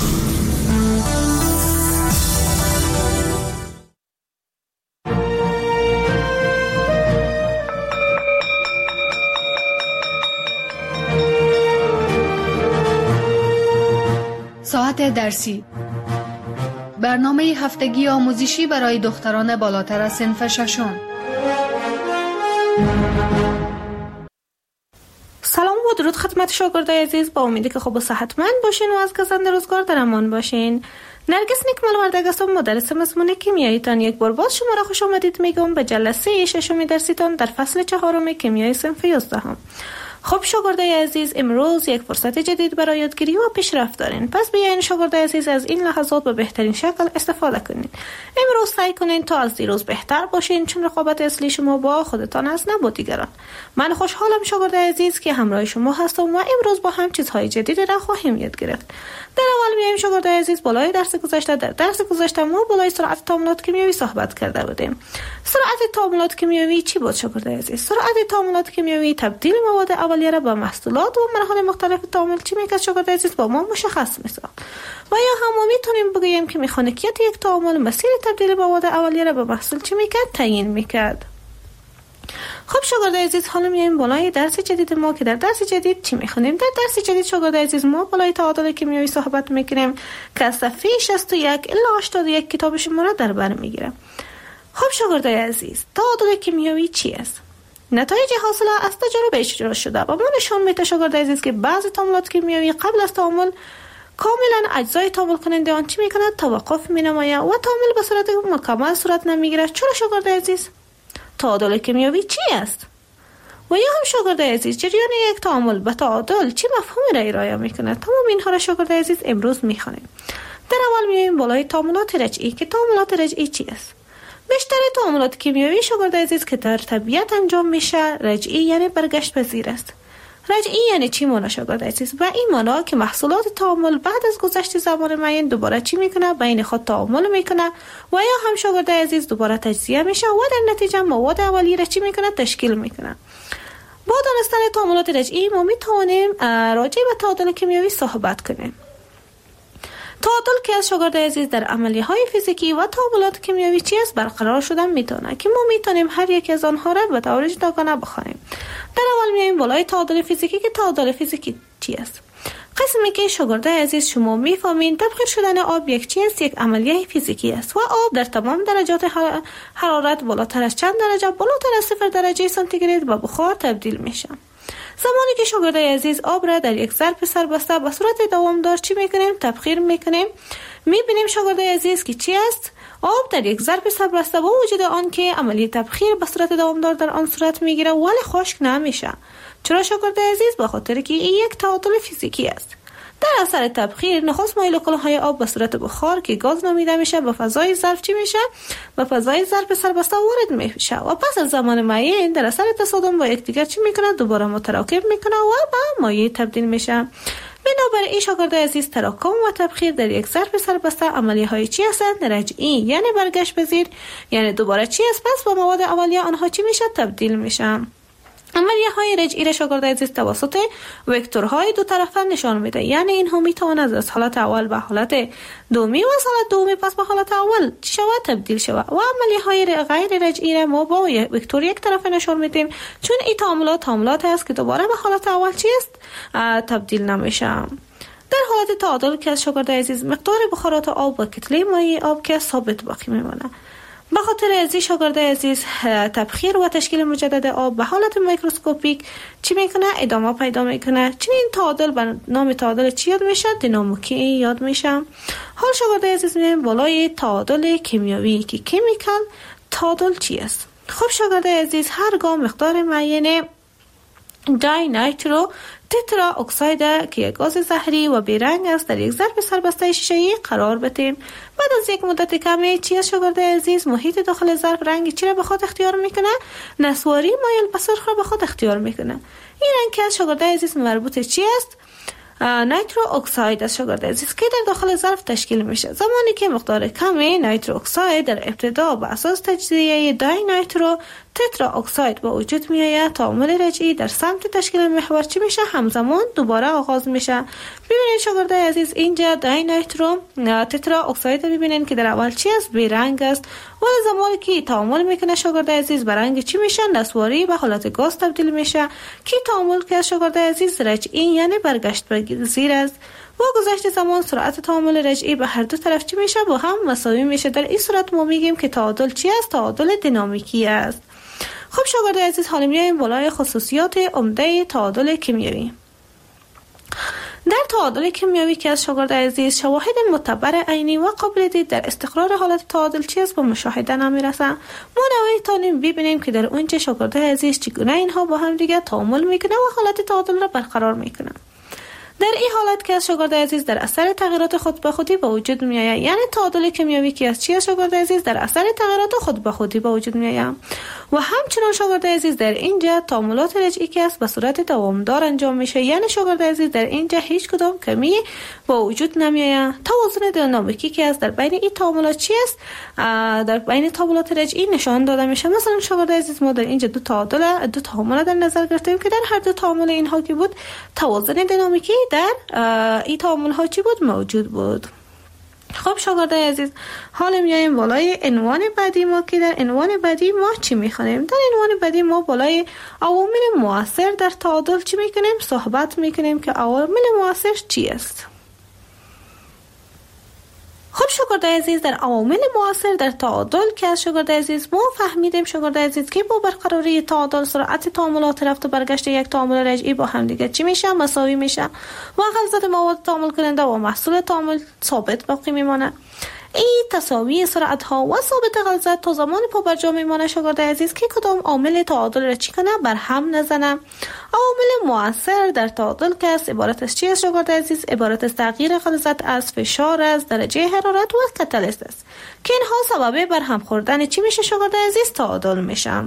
ساعت درسی، برنامه هفتگی آموزشی برای دختران بالاتر از صنف ششم. سلام و درود خدمت شاگردای عزیز، با امیدی که خوب و صحتمند باشین و از گزند روزگار در امان باشین. نرگس نیکمل وردگ هستم، مدرس مضمون کیمیایی تان. یک بار باز شما را خوش آمدید میگم به جلسه ششم درسیتان در فصل چهارم کیمیای صنف یازدهم. خب شاگردای عزیز، امروز یک فرصت جدید برای یادگیری و پیشرفت دارین. پس بیاین شاگردای عزیز از این لحظات به بهترین شکل استفاده کنین. امروز سعی کنین تا از دیروز بهتر باشین، چون رقابت اصلی شما با خودتان است نه با دیگران. من خوشحالم شاگردای عزیز که همراه شما هستم و امروز با هم چیزهای جدیدی را خواهیم یاد گرفت. در اول میایم شاگردای عزیز بالای درس گذشته در درس گذشته ما بالای سرعت تعاملات کیمیایی صحبت کرده بودیم. سرعت تعاملات کیمیایی چی بود شاگردای عزیز؟ سرعت تعاملات کیمیایی تبدیل مواد اولیه را به محصولات و مراحل مختلف تعامل چی میکرد شاگردای عزیز با ما مشخص میساخت. و یا هم میتونیم بگیم که مکانیکیت یک تعامل مسیر تبدیل مواد اولیه را به محصول چی میکرد؟ تعیین میکرد. خب شاگردای عزیز، حالا میایم بالای درس جدید ما که در درس جدید چی میخونیم؟ در درس جدید شاگردای عزیز ما بالای تعادل کیمیایی صحبت میکنیم که از صفحه شصت و یک الی هشتاد و یک کتاب شما را در بر میگیره. خب شاگردای عزیز، تعادل کیمیایی چی است؟ نتایج حاصله از تجربه اجرا شده و ما نشان میده شاگردای عزیز که بعضی تعاملات کیمیایی قبل از تعامل کاملا اجزای تعامل کننده آن چی میکند؟ توقف مینماید و تعامل به صورت مکمل صورت نمیگیره. چرا شاگردای عزیز؟ تعادل کیمیایی چی است؟ و یا هم شاگردای عزیز، جریان یک تعامل به تعادل چه مفهومی را ارائه میکند؟ تمام اینها را شاگردای عزیز امروز میخوانیم. در اول میایم بالای تعاملات رجعی که تعاملات رجعی چی است؟ بیشتر تعاملات کیمیایی شاگردای عزیز که در طبیعت انجام میشه رجعی یعنی برگشت پذیر است. رجعی یعنی چی معنا شاگردای عزیز؟ و این معنا که محصولات تعامل بعد از گذشت زمان معین دوباره چی میکنه؟ بین خود تعامل میکنه و یا هم شاگردای عزیز دوباره تجزیه میشه و در نتیجه مواد اولیه را چی میکنه؟ تشکیل میکنه. با دانستن تعاملات رجعی ما میتوانیم راجع به تعادل کیمیایی صحبت کنیم. تعادل که از شاگردای عزیز در عملیه های فیزیکی و تعاملات کیمیایی چی است برقرار شدن میتونه که ما میتونیم هر یک از آنها را به طور جداگانه بخوانیم. در اول میایم بالای تعادل فیزیکی که تعادل فیزیکی چی است؟ قسمی که شاگردای عزیز شما میفهمین تبخیر شدن آب یک چی است؟ یک عملیه فیزیکی است و آب در تمام درجات حرارت بالاتر از چند درجه بالاتر از صفر درجه سانتیگراد به بخار تبدیل میشه. زمانی که شاگردای عزیز آب را در یک ظرف سربسته به صورت دوامدار چی میکنیم؟ تبخیر میکنیم. میبینیم شاگردای عزیز که چی است؟ آب در یک ظرف سربسته با وجود آن که عملیه تبخیر به صورت دوامدار در آن صورت میگیره ولی خشک نمیشه. چرا شاگردای عزیز؟ به خاطر که این یک تعادل فیزیکی است. در اثر تبخیر نخست مولکول‌های آب به صورت بخار که گاز نامیده میشه به فضای ظرف چی میشه؟ به فضای ظرف سربسته وارد میشه و پس از زمان معین در اثر تصادم با یکدیگر چی میکنه؟ دوباره متراکم میکنه و به مایع تبدیل میشه. بنابراین شاگردای عزیز، تراکم و تبخیر در یک ظرف سربسته عملیه های چی هستند؟ رجعی یعنی برگشت پذیر، یعنی دوباره چی است؟ پس با مواد اولیه آنها چی میشه؟ تبدیل میشن. عملیه های رجعی را شاگردای عزیز توسط وکتورهای دو طرفه نشان میده، یعنی اینها میتواند از حالت اول به حالت دومی و از حالت دومی پس به حالت اول شود تبدیل شود. و عملیه های غیر رجعی را ما با وکتور یک طرفه نشان میدیم، چون این تعاملات تعاملات است که دوباره به حالت اول چی است؟ تبدیل نمیشه. در حالت تعادل که از شاگردای عزیز مقدار بخارات آب و کتله مایع آب که ثابت باقی میمونه. به خاطر ازی شاگردای عزیز تبخیر و تشکیل مجدد آب به حالت میکروسکوپیک چی میکنه؟ ادامه پیدا میکنه. چنین تعادل به نام تعادل چی یاد میشه؟ دینامیکی یاد میشه. حال شاگردای عزیز میایم بالای تعادل کیمیایی که کیمیکال تعادل چی است؟ خب شاگردای عزیز، هرگاه مقدار معین دای نایترو تترا اکساید که یک گاز زهری و بیرنگ است در یک ظرف سربسته شیشه‌ای قرار بدیم، بعد از یک مدت کمی چی از شاگردای عزیز محیط داخل ظرف رنگ چی را به خود اختیار میکنه؟ نسواری مایل به سرخ را به خود اختیار میکنه. این رنگ که از شاگردای عزیز مربوط چی است؟ نیترو اکساید است شاگرد عزیز که در داخل ظرف تشکیل میشه. زمانی که مقدار کمی نیترو اکساید در ابتدا به اساس تجزیه دای نیترو تترا اکساید به وجود می آید، تعامل رجعی در سمت تشکیل محور چی میشه؟ همزمان دوباره آغاز میشه. ببینید شاگرد عزیز اینجا دای نیترو تترا اکساید ببینید که در اول چی است؟ بی رنگ است، ولی زمانی که تعامل میکنه شاگرد عزیز به رنگ چی میشه؟ نسواری به حالت گاز تبدیل میشه که تعامل که شاگرد عزیز رجعی یعنی برگشت پذیر است. با گذشت زمان سرعت تعامل رجعی به هر دو طرف چی میشه؟ با هم مساوی میشه. در این صورت ما میگیم که تعادل چی است؟ تعادل دینامیکی است. خب شاگرد عزیز حالا میایم بالای خصوصیات عمده تعادل کیمیایی. در تعادل کیمیایی که از شاگرد عزیز شواهد معتبر عینی و قابل دید در استقرار حالت تعادل چی است به مشاهده نمیرسه. ما نوعی تانیم ببینیم که در اونجا شاگرد عزیز چگونه اینها با هم دیگه تعامل میکنه و حالت تعادل را برقرار میکنه. در این حالت که از شاگرد عزیز در اثر تغییرات خود به خودی به وجود می آید، یعنی تعادل کیمیایی که از چی از شاگرد عزیز در اثر تغییرات خود به خودی به وجود می آید و همچنان شاگرد عزیز در اینجا تعاملات رجعی که است به صورت دوامدار انجام میشه، یعنی شاگرد عزیز در اینجا هیچ کدام کمی به وجود نمی آید. توازن دینامیکی که است در بین این تعاملات چی است؟ در بین تعاملات رجعی نشان داده میشه. مثلا شاگرد عزیز ما در اینجا دو تعادل دو تعامل در نظر گرفتیم که در هر دو تعامل اینها کی بود؟ توازن دینامیکی در این تعامل ها چی بود؟ موجود بود. خب شاگرد عزیز حالا میایم بالای عنوان بعدی ما که در عنوان بعدی ما چی میخونیم؟ در عنوان بعدی ما بالای عوامل مؤثر در تعادل چی میکنیم؟ صحبت میکنیم که عوامل مؤثر چی است؟ خب شاگرد عزیز در عوامل مؤثر در تعادل که از شاگرد عزیز ما فهمیدیم شاگرد عزیز که با برقراری تعادل سرعت تعاملات رفت و برگشت یک تعامل رجعی با هم دیگه چی میشه؟ مساوی میشه و غلظت مواد تعامل کننده و محصول تعامل ثابت باقی میمانه. این تساوی سرعت ها و ثابت غلظت تا زمان پا بر جا میمانه شاگرد عزیز که کدام عامل تعادل را چی کنه؟ بر هم نزنه. عامل مؤثر در تعادل که است عبارت از چی است شاگرد عزیز؟ عبارت از تغییر غلظت از فشار از درجه حرارت و کاتالیست است که اینها سبب بر هم خوردن چی میشه شاگرد عزیز؟ تعادل میشه.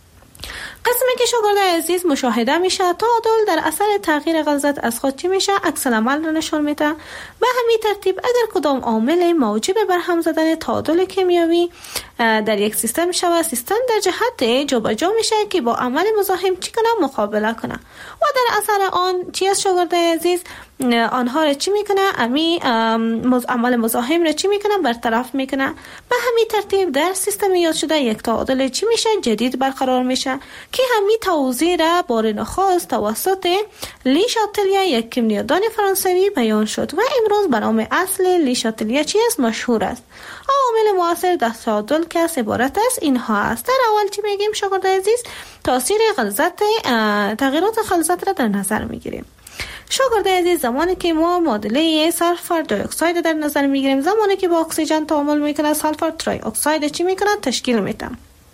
قسمی که شاگرد عزیز مشاهده میشه تعادل در اثر تغییر غلظت از خود چی میشه؟ عکس العمل را نشان میده. به همین ترتیب اگر کدام عامل موجب بر هم زدن تعادل کیمیایی در یک سیستم شود، سیستم در جهت جابجا میشه که با عمل مزاحم چی کنه؟ مقابله کنه و در اثر آن چی از شاگرد عزیز آنها را چی میکنه؟ امی عمل مزاحم را چی میکنه؟ برطرف میکنه. به همین ترتیب در سیستم یاد شده یک تعادل چی میشه؟ جدید برقرار میشه که همین توضیح را بار نخست توسط لی شاتلیه یک کیمیادان فرانسوی بیان شد و امروز به نام اصل لی شاتلیه چی است؟ مشهور است. عوامل مؤثر در تعادل که عبارت است اینها است. در اول چی میگیم شاگرد عزیز؟ تاثیر غلظت تغییرات غلظت را در نظر میگیریم. شاگرد عزیز زمانی که ما معادله سلفر دی اکساید در نظر میگیریم، زمانی که با اکسیژن تعامل میکنه سلفر تری اکساید چی میکنه؟ تشکیل میده.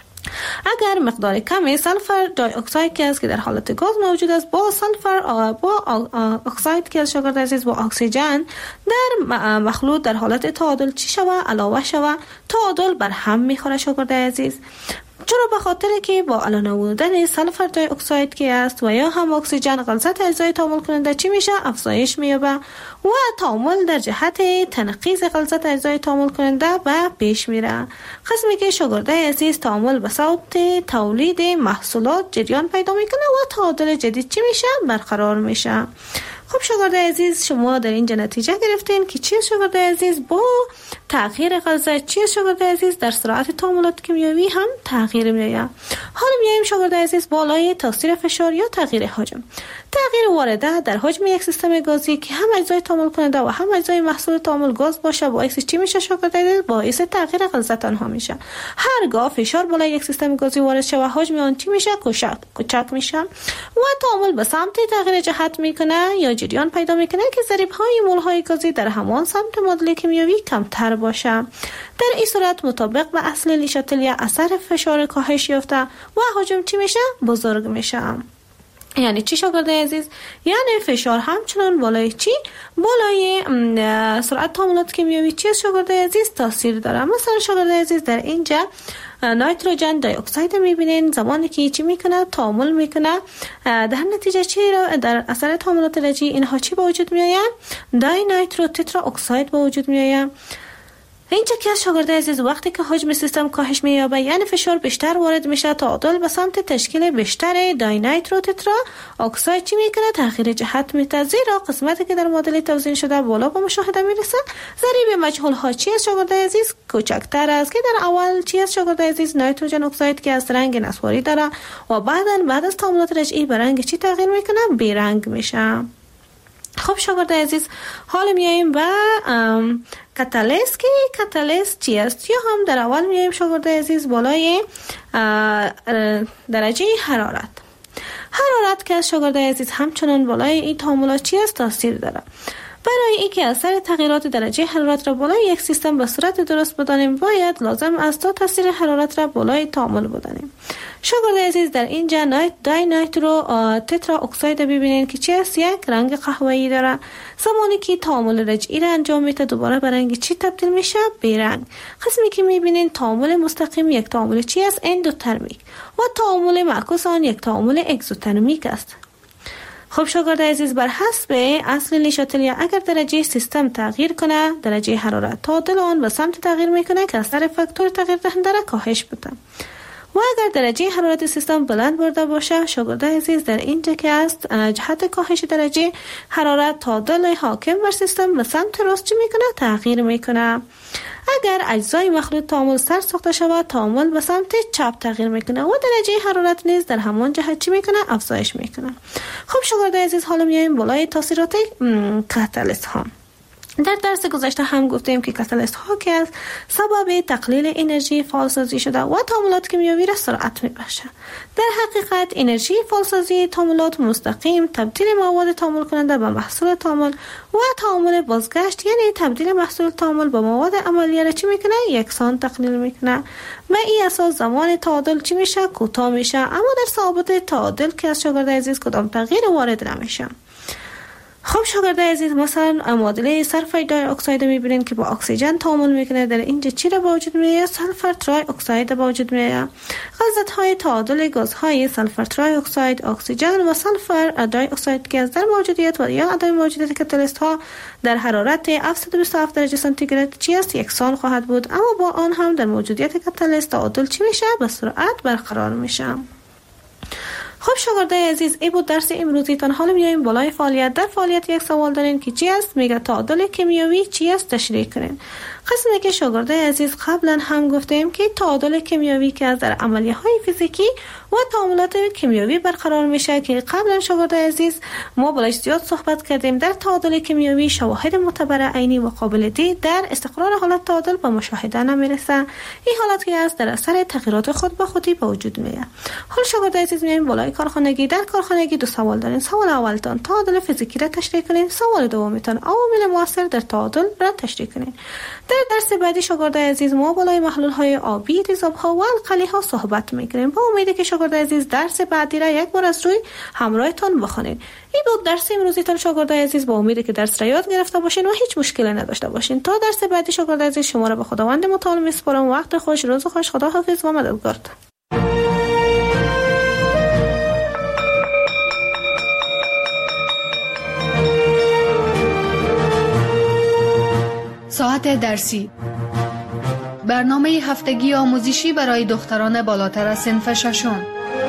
اگر مقدار کمی سلفر دی اکساید که است که در حالت گاز موجود است با سلفر با اکساید که شاگرد عزیز با اکسیژن در مخلوط در حالت تعادل چی شوه؟ علاوه شوه، تعادل بر هم میخوره شاگرد عزیز. چرا؟ به خاطر که با علاوه بودن سلفر دی اکساید که است و یا هم اکسیژن غلظت اجزای تعامل کننده چی میشه؟ افزایش مییابه و تعامل در جهت تنقیض غلظت اجزای تعامل کننده به پیش میره. قسمی که شاگرد عزیز تعامل به صورت تولید محصولات جریان پیدا میکنه و تعادل جدید چی میشه؟ برقرار میشه. خب شاگرد عزیز شما در اینجا نتیجه گرفتین که چی شاگرد عزیز با تغییر غلظت چی شاگرد عزیز در سرعت تعاملات کیمیایی هم تغییر میآید. حالا میایم شاگرد عزیز بالای تاثیر فشار یا تغییر حجم. تغییر وارده در حجم یک سیستم گازی که هم اجزای تعامل کننده و هم اجزای محصول تعامل گاز باشه باعث چی میشه شاگرد عزیز؟ باعث تغییر غلظت آنها میشه. هرگاه فشار بالای یک سیستم گازی وارد شه و حجم آن چی میشه؟ کوچک کوچک میشه و تعامل به سمت تغییر جهت میکنه یا جریان پیدا میکنه که ضریب های مول های گازی در همان سمت معادله کیمیایی کمتر باشه. در این صورت مطابق به اصل لی شاتلیه اثر فشار کاهش یافته و حجم چی میشه؟ بزرگ میشه. یعنی چی شاگردای عزیز؟ یعنی فشار همچنان بالای چی؟ بالای سرعت تعاملات کیمیایی چی شاگردای عزیز تاثیر داره. مثلا شاگردای عزیز در اینجا نایتروژن دی اکساید میبینین زمانی که چی میکنه تعامل میکنه، در نتیجه چی در اثر تعاملات رجی اینها چی به وجود میآید؟ دای نایترو تترا اکساید به وجود میآید. اینجا که شاگردای عزیز وقتی که حجم سیستم کاهش می‌یابد یعنی فشار بیشتر وارد میشه، تعادل به سمت تشکیل بیشتر دای نایترو تترا اکساید چی میکنه؟ تغییر جهت میده، زیرا قسمتی که در معادله توزیع شده بالا به مشاهده میرسه. ضریب مجهول ها چی است شاگردای عزیز؟ کوچکتر است که در اول چی است شاگردای عزیز؟ نایتروژن اکساید که از رنگ نسواری داره و بعداً بعد از تعاملات رجعی به رنگ چی تغییر میکنه؟ بی رنگ میشه. خب شاگردای عزیز حالا میاییم به کاتالیست که کاتالیست چی است؟ یا هم در اول میاییم شاگردای عزیز بالای درجه حرارت. حرارت که از شاگردای عزیز همچنان بالای این تعاملات چی است تاثیر داره. برای اینکه اثر تغییرات درجه حرارت را بالای یک سیستم به صورت درست بدانیم باید لازم است تا تاثیر حرارت را بالای تعامل بدانیم. شاگردای عزیز در اینجا نایت دای نایترو تترا اکساید ببینید که چی است؟ یک رنگ قهوه‌ای داره. زمانی که تعامل رجعی را انجام میده دوباره به رنگ چی تبدیل میشه؟ به رنگ. قسمی که میبینید تعامل مستقیم یک تعامل چی است؟ اندوترمیک و تعامل معکوس آن یک تعامل اگزوترمیک است. خب شاگردای عزیز بر حسب اصل لیشاتلیا اگر درجه سیستم تغییر کنه درجه حرارت تعادل آن به سمت تغییر میکنه که اثر فاکتور تغییر دهنده را کاهش بده. و اگر درجه حرارت سیستم بلند برده باشه شاگردای عزیز در اینجا که است جهت کاهش درجه حرارت تعادل حاکم بر سیستم به سمت راست چی میکنه؟ تغییر میکنه. اگر اجزای مخلوط تعامل سر ساخته شود تعامل به سمت چپ تغییر میکنه و درجه حرارت نیز در همان جهت چی میکنه؟ افزایش میکنه. خب شاگردای عزیز حالا میایم بالای تاثیرات کاتالیست ها. در درس گذشته هم گفتیم که کاتالیست ها که از سبب تقلیل انرژی فعالسازی شده و تعاملات کیمیایی را سرعت میبخشه. در حقیقت انرژی فعالسازی تعاملات مستقیم تبدیل مواد تعامل کننده به محصول تعامل و تعامل بازگشت یعنی تبدیل محصول تعامل به مواد عملیه را چی میکنه؟ یکسان تقلیل میکنه. و این اساس زمان تعادل چی میشه؟ کوتاه میشه. اما در ثابت تعادل که از شاگرد عزیز کدام تغییر وارد نمیشه. خب شاگردای عزیز مثلا معادله سلفر دی اکساید میبینین که با اکسیژن تعامل میکنه. در اینجا چی را به وجود میاد؟ سلفر ترای اکساید به وجود میاد. غلظت های تعادل گازهای سلفر ترای اکساید، اکسیژن و سلفر دی اکساید که از در موجودیت و یا عدم موجودیت کاتالیست ها در حرارت هفتصد و بیست و هفت درجه سانتیگراد چی است؟ یکسان خواهد بود. اما با آن هم در موجودیت کاتالیست تعادل چی میشه؟ به سرعت برقرار میشه. خب شاگردای عزیز این بود درس امروزی تان. حالا میایم بالای فعالیت. در فعالیت یک سوال دارین که چی است؟ میگه تعادل کیمیایی چی است؟ تشریح کنین. قسمی که شاگردای عزیز قبلا هم گفتیم که تعادل کیمیایی که از در عملیه های فیزیکی و تعاملات کیمیایی برقرار میشه که قبلا شاگردای عزیز ما بالاش زیاد صحبت کردیم. در تعادل کیمیایی شواهد معتبر عینی و قابل دید در استقرار حالت تعادل به مشاهده نمیرسه. این حالت که است در اثر تغییرات خود به خودی به وجود میاد. حالا شاگردای عزیز میایم بالای کارخانگی. در کارخانگی دو سوال دارین. سوال اولتان تعادل فیزیکی را تشریح کنین. سوال دومتان عوامل مؤثر در تعادل را تشریح کنین. در درس بعدی شاگردای عزیز ما بالای محلول های آبی، تیزاب ها و القلی ها صحبت میکنیم. با امیدی که شاگردای عزیز درس بعدی را یک بار از روی همراهتان بخونید. این بود درس امروزی تان شاگردای عزیز. با امیدی که درس را یاد گرفته باشین و هیچ مشکلی نداشته باشین. تا درس بعدی شاگردای عزیز شما را به خداوند متعال میسپارم. وقت خوش، روز خوش، خدا حافظ و مددگارتان. ساعت درسی، برنامه هفتگی آموزشی برای دختران بالاتر از صنف ششم.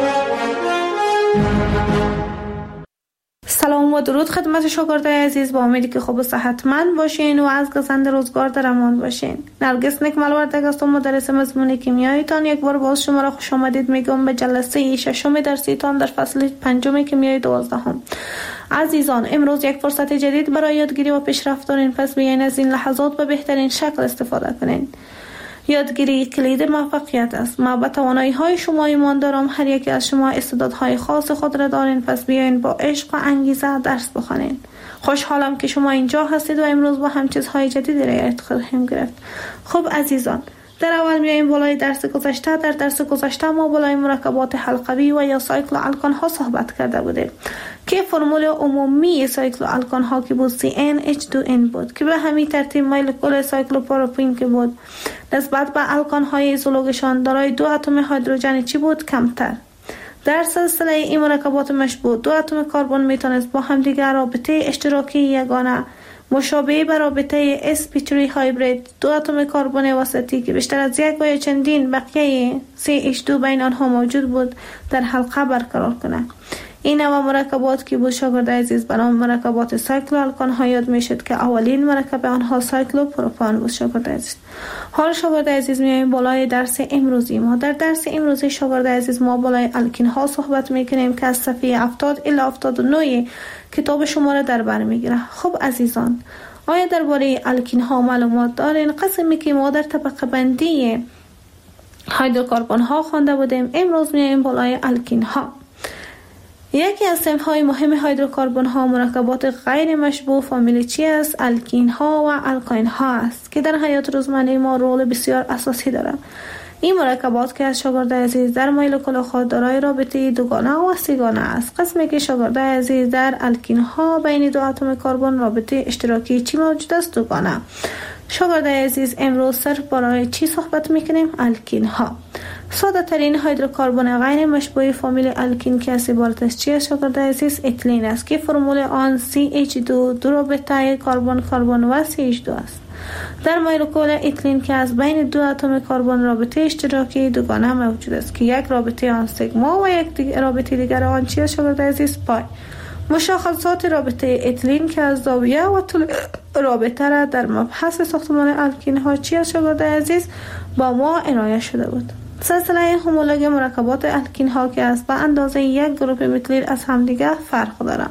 سلام و درود خدمت شاگردای عزیز. با امیدی که خوب و صحتمند باشین و از گزند روزگار در امان باشین. نرگس نکمل وردگ هستم، مدرس مضمون کیمیاییتان. یک بار باز شما را خوش آمدید میگم به جلسه ششم درسیتان در فصل پنجم کیمیای دوازدهم. عزیزان امروز یک فرصت جدید برای یادگیری و پیشرفت دارین، پس بیاین از این لحظات به بهترین شکل استفاده کنین. یادگیری کلید موفقیت است. ما به توانایی های شما ایمان دارم. هر یک از شما استعدادهای خاص خود را دارین، پس بیاین با عشق و انگیزه درس بخونین. خوشحالم که شما اینجا هستید و امروز با هم چیزهای جدیدی را یاد خواهیم گرفت. خب عزیزان در اول میایم بالای درس گذشته. در درس گذشته ما بالای مرکبات حلقوی و یا سایکل الکان ها صحبت کرده بودیم که فرمول عمومی سایکل الکان ها که بود سی ان اچ دو ان بود که به همین ترتیب مولکول سایکلوپروپین که بود نسبت به الکان های ایزولوگشان دارای دو اتم هیدروژن چی بود؟ کمتر. در سلسله این مرکبات مشبوه دو اتم کربن میتونست با هم دیگر رابطه اشتراکی یگانه مشابه به رابطه اس پی تری هایبرید دو اتم کربن وسطی که بیشتر از یک و یا چندین بقیه سی اچ دو بین آنها موجود بود در حلقه برقرار کنند. این نوع مرکبات که بود شاگرد عزیز به نام مرکبات سایکلو الکان ها یاد میشد که اولین مرکب آنها سایکلو پروپان بود. شاگرد عزیز حال شاگرد عزیز میایم بالای درس امروزی ما. در درس امروزی شاگرد عزیز ما بالای الکین ها صحبت میکنیم که از صفحه هفتاد الی هفتاد و نه کتاب شما را در بر میگیره. خب عزیزان، آیا درباره الکین ها معلومات دارین؟ قسمی که ما در طبقه بندی هیدروکربن ها خوانده بودیم، امروز میایم بالای الکین ها. یکی از صنف‌های مهم هیدروکربن ها مرکبات غیر مشبوه فامیل چی است؟ الکین ها و الکاین ها است که در حیات روزمره ما رول بسیار اساسی دارند. این مرکبات که از شاگرد عزیز در مولکول خود دارای رابطه دوگانه و سیگانه است. قسمی که شاگرد عزیز در الکین ها بین دو اتم کربن رابطه اشتراکی چی موجود است؟ دوگانه. شاگرد عزیز امروز صرف برای چی صحبت میکنیم؟ الکین ها. ساده ترین هیدروکربن غیر مشبوه فامیل الکین که از عبارت از چی است شاگرد عزیز؟ اتیلین است که فرمول آن سی اچ دو دو رابطه کربن کربن و سی اچ دو است. در مولکول اتیلین که از بین دو اتم کربن رابطه اشتراکی دوگانه موجود است که یک رابطه آن سیگما و یک دیگر رابطه دیگر آن چی است شاگرد عزیز؟ پای. مشخصات رابطه اتیلین که از زاویه و طول رابطه را در مبحث ساختمان الکین ها چی است شاگرد عزیز با ما عنایت شده بود. سلسله همولوژی مرکبات الکین ها که است به اندازه یک گروه متیل از همدیگر فرق دارند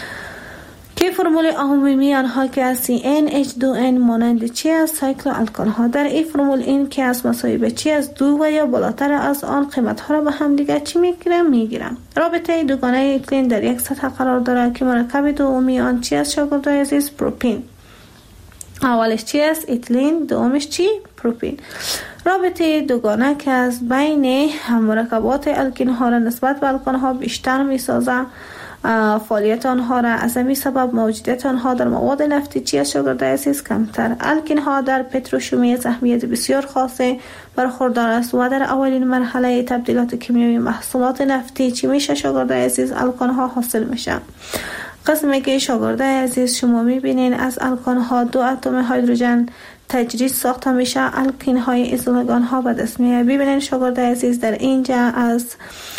که فرمول عمومی آنها که از سی ان اچ دو ان مانند چی است؟ سایکلو الکان ها. در این فرمول این که از مساوی به چی است دو و یا بالاتر از آن قیمت ها را به هم دیگر چی میگیرن؟ میگیرن. رابطه دوگانه اتیلین در یک سطح قرار دارد که مرکب دومی آن چی است شاگرد عزیز؟ پروپین. اولش چی است؟ اتیلین. دومش چی؟ پروپین. رابطه دوگانه که از بین مرکبات الکین ها را نسبت به الکان ها بیشتر میسازه. فعالیت آنها را از همین سبب موجودیت آنها در مواد نفتی چی است شاگرد عزیز؟ کمتر. الکین ها در پتروشیمی اهمیت بسیار خاصه برخوردار است و در اولین مرحله تبدیلات کیمیایی محصولات نفتی چی میشه شاگرد عزیز؟ الکان ها حاصل میشه. قسمی که شاگرد عزیز شما میبینین از الکان ها دو اتم هیدروژن تجرید ساخته میشه، الکین های ایزولگان ها به دست میاد. ببینین شاگرد عزیز در اینجا از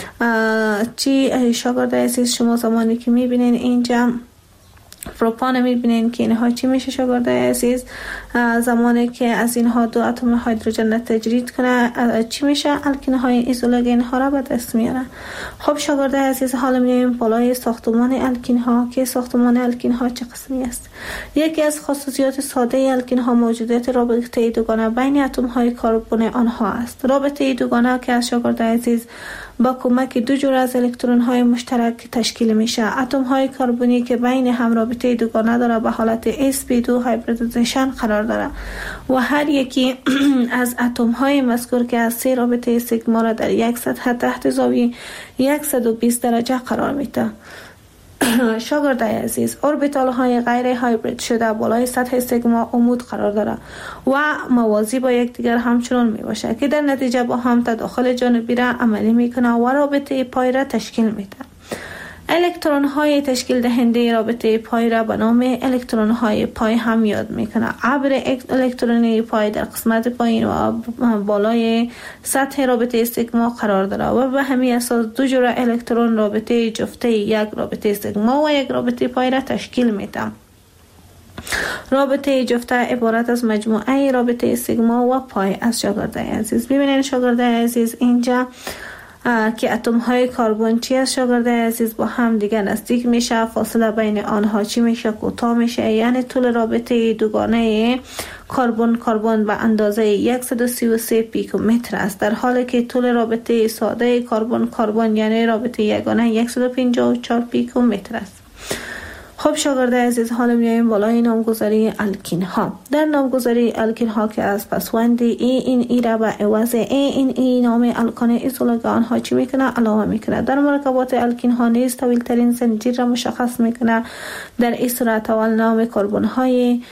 چی شاگرد عزیز شما زمانی که میبینین اینجا پروپان میبینین که اینها چی میشه شاگرد عزیز؟ زمانی که از اینها دو اتم هیدروژن تجرید کنه چی میشه؟ الکین های ایزولوژن ها را به دست میاره. خب شاگرد عزیز حالا میایم بالای ساختمان الکین ها که ساختمان الکین ها چه قسمی است. یکی از خصوصیات ساده الکین ها موجودیت رابطه دوگانه بین اتم های کربن آنها است. رابطه دوگانه که از شاگرد عزیز با کمک دو جور از الکترون های مشترک تشکیل میشه. اتم های کربنی که بین هم رابطه دوگانه داره به حالت اس پی دو هایبریدیزیشن قرار داره و هر یکی از اتم های مذکور که از سه رابطه سیگما را در یک سطح تحت زاویه صد و بیست درجه قرار میده. شاگرد عزیز اوربیتال های غیر هایبرید شده بالای سطح سیگما عمود قرار داره و موازی با یکدیگر همچنان می باشه که در نتیجه با هم تداخل جانبی را عملی میکنه و رابطه پای را تشکیل میده. الکترون های تشکیل دهنده رابطه پای را به نام الکترون های پای هم یاد میکنه. ابر الکترونی پای در قسمت پایین و بالای سطح رابطه سیگما قرار داره و به همین اساس دو جور الکترون رابطه جفته یک رابطه سیگما و یک رابطه پای را تشکیل میده. رابطه جفته عبارت از مجموعه رابطه سیگما و پای از شاگرد عزیز. ببینید شاگرد عزیز اینجا که اتم های کربن چی از شاگرد عزیز با هم دیگه نزدیک میشه، فاصله بین آنها چی میشه؟ کوتاه میشه، یعنی طول رابطه دوگانه کربن کربن به اندازه صد و سی و سه پیکومتر است، در حالی که طول رابطه ساده کربن کربن یعنی رابطه یگانه صد و پنجاه و چهار پیکومتر است. خب شاگرده عزیز، حالا میایم بالای نامگذاری الکین ها. در نامگذاری الکین ها که از پسوند ای این ای را به عوض ای این ای نام الکان ایزولوگان ها چی میکنه؟ علاوه میکنه. در مرکبات الکین ها نیز طویل ترین زنجیر را مشخص میکنه. در این صورت اول نام کربن های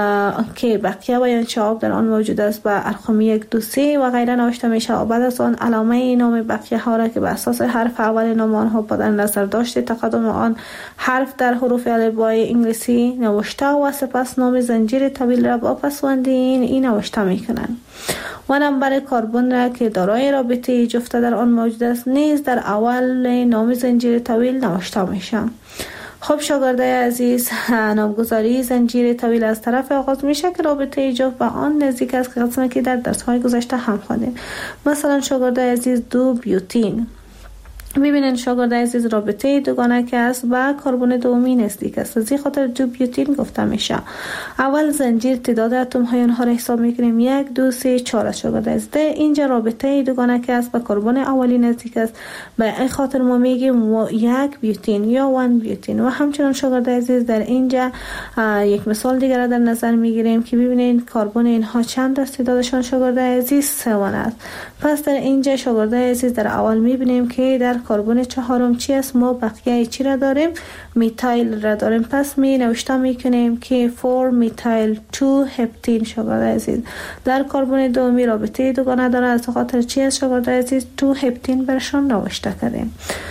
که بقیه و یا انشعاب در آن موجود است به ارقام یک دو سه و غیره نوشته میشه و بعد از آن علامه نام بقیه ها را که به اساس حرف اول نام آنها با در نظر داشته تقدم آن حرف در حروف الفبای انگلیسی نوشته و سپس نام زنجیر طویل را با پسوند این ای نوشته میکنند و نمبر کربن را که دارای رابطه جفته در آن موجود است نیز در اول نام زنجیر طویل نوشته میشه. خب شاگرده عزیز، نامگذاری زنجیر طویل از طرف آغاز میشه که رابطه جفت به آن نزدیک است که قسمتی که در درس های گذشته هم خواندیم. مثلا شاگرده عزیز دو بیوتین، میبینن شاگرده عزیز رابطه دوگانه که است با کربن دومی نزدیک است، از این خاطر دو بیوتین گفته میشه. اول زنجیر تعداد اتم های آنها را حساب میکنیم، یک دو سه چهار شاگرده عزیز. اینجا رابطه دوگانه که است با کربن اولی نزدیک است، به این خاطر ما میگیم یک بیوتین یا وان بیوتین. و همچنان شاگرده عزیز در اینجا یک مثال دیگر را در نظر میگیریم که ببینید کربن اینها چند است؟ تعدادشان شاگرده عزیز سه است. پس در اینجا شاگرده عزیز در اول میبینیم که در کربن چهارم چی است؟ ما بقیه چی را داریم؟ میتایل را داریم. پس می نوشته میکنیم که فور میتایل دو هپتین شاگرده عزیز. در کربن دومی رابطه دوگانه داره، از خاطر چی است شاگرده عزیز؟ دو هپتین برشان نوشته کردیم.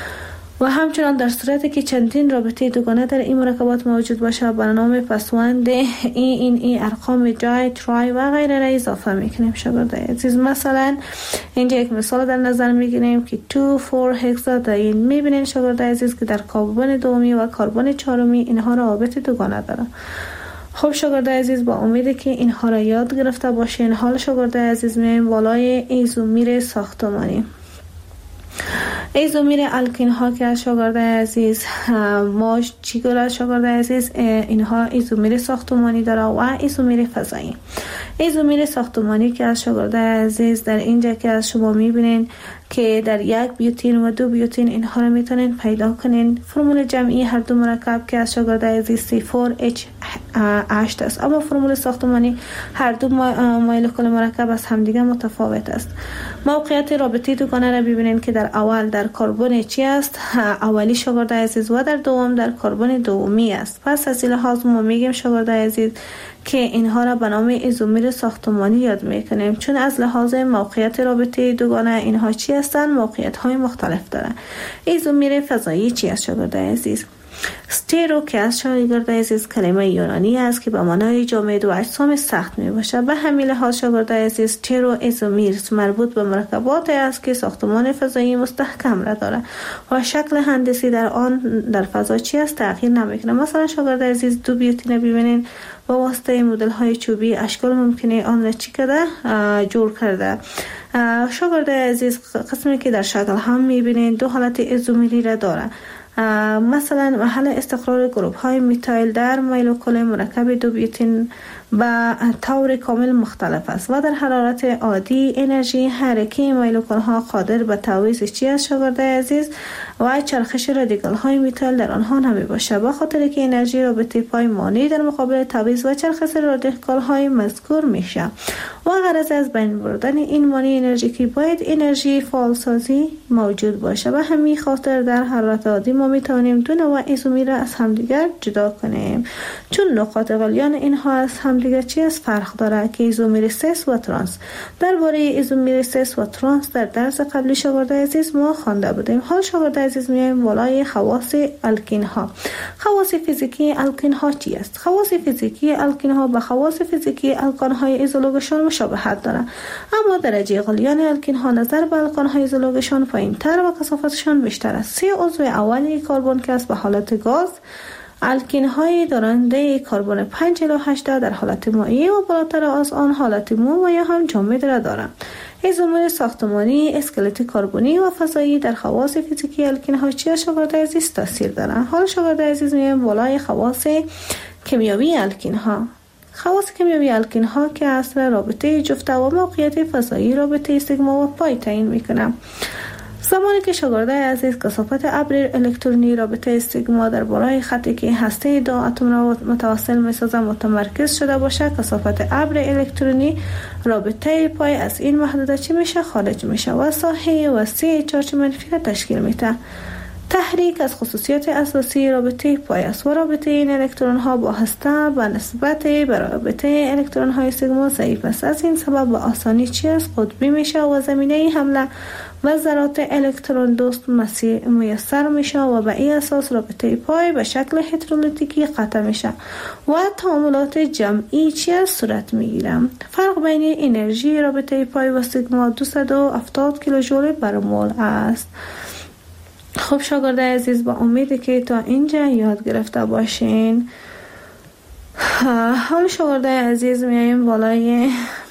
و همچنان در صورتی که چندین رابطه دوگانه در این مرکبات موجود باشه به نام پسوند ای این ای ارقام دای ترای و غیره را اضافه میکنیم شاگرده عزیز. مثلا اینجا یک مثال در نظر میگیریم که دو فور هکساداین. میبینین شاگرده عزیز که در کربن دومی و کربن چهارمی اینها رابطه دوگانه داره. خب شاگرده عزیز، با امیده که اینها را یاد گرفته باشین، حال شاگرده عزیز میایم بالای ایزومیر ساختمانی. ایزومیر الکین ها که از شاگرده عزیز ما چی گره شاگرده عزیز؟ اینها ایزومیر ساختمانی داره و ایزومیر فضایی. ایزومیر ساختمانی که از شاگرده عزیز در اینجا که از شما میبینین که در یک بیوتین و دو بیوتین اینها رو میتونین پیدا کنین. فرمول جمعی هر دو مرکب که از شاگرده عزیز سی فور اچ هشت است، اما فرمول ساختمانی هر دو مولکول مرکب از همدیگه متفاوت است. موقعیت رابطه دوگانه را ببینین که در اول در کربن چی است؟ اولی شاگرده عزیز و در دوم در کربن دومی است. پس از این لحاظ ما میگیم شاگرده عزیز که اینها را به نام ایزومیر ساختمانی یاد میکنیم، چون از لحاظ موقعیت رابطه دوگانه اینها چی هستند؟ موقعیت های مختلف دارند. ایزومیر فضایی چی است شاگرده عزیز؟ استیرو که از شاگرده عزیز کلمه یونانی است که به معنای جامد و اجسام سخت می باشد. به همین لحاظ شاگرده عزیز استیرو ایزومیر مربوط به مرکبات است که ساختمان فضایی مستحکم را دارد و شکل هندسی در آن در فضا چی است؟ تغییر نمیکنه. مثلا شاگرده عزیز دو بیوتین ببینید با واسطه مدل های چوبی اشکال ممکنه آن را چی کرده؟ جور کرده. شاگرده عزیز قسمی که در شکل هم میبینید دو حالت ایزومیری را داره. مثلا محل استقرار گروپ های میتایل در مولکول مرکب دو بیوتین به طور کامل مختلف است و در حرارت عادی انرژی حرکی مولکول ها قادر به تعویض چی است شاگرده عزیز؟ و چرخش رادیکال های میتایل در آنها نمی باشه، به خاطر که انرژی رابطه پایمانی در مقابل تعویض و چرخش رادیکال های مذکور میشه و غرض از بین بردن این مانع انرژیکی باید انرژی فعالسازی موجود باشه. به همین خاطر در حرارت عادی ما میتونیم دو نوع ایزومیر از همدیگر جدا کنیم، چون نقاط غلیان اینها از همدیگر چی است؟ فرق داره که ایزومیر سس و ترانس. درباره ایزومیر سس و ترانس در درس قبلی شاگرده عزیز ما خوانده بودیم. حال شاگرده عزیز میایم بالای خواص الکین ها. خواص فیزیکی الکین ها چی است؟ خواص فیزیکی الکین ها با خواص فیزیکی الکان های ایزولوگشان مشابهت دارند، اما درجه غلیان الکین ها نظر به الکان های ایزولوگشان پایین‌تر و کثافتشان بیشتر است. سه عضو اولی کربن که است به حالت گاز، الکین های دارنده کربن پنج الی هشت در حالت مایع و بالاتر از آن حالت مو و یا هم جامد را دارند. ایزومر ساختمانی، اسکلت کربنی و فضایی در خواص فیزیکی الکین ها چی شاگرده عزیز تاثیر دارند؟ حال شاگرده عزیز میایم بالای خواص کیمیایی الکین ها. خواص کیمیایی الکین ها که اصل رابطه جفته و موقعیت فضایی رابطه سیگما و پای تعیین میکنند. زمانی که شاگردای عزیز کثافت ابر الکترونی رابطه سیگما در بالای خطی که هسته دو اتم را متوصل می‌سازد متمرکز شده باشه، کثافت ابر الکترونی رابطه پای از این محدوده چی میشه؟ خارج میشه و ساحه وسیع چارج منفی را تشکیل میده. تحریک از خصوصیات اساسی رابطه پای است و رابطه این الکترون ها با هسته به نسبت به رابطه الکترون های سیگما ضعیف است. از این سبب به آسانی چی است؟ قطبی میشه و زمینه حمله و ذرات الکترون دوست میسر میشه و به این اساس رابطه پای به شکل هترولیتیکی قطع میشه و تعاملات جمعی چی است؟ صورت میگیره. فرق بین انرژی رابطه پای و سیگما دویست و هفتاد کیلوژول بر مول است. خب شاگردای عزیز، با امیدی که تا اینجا یاد گرفته باشین. حال شاگردای عزیز میاییم بالای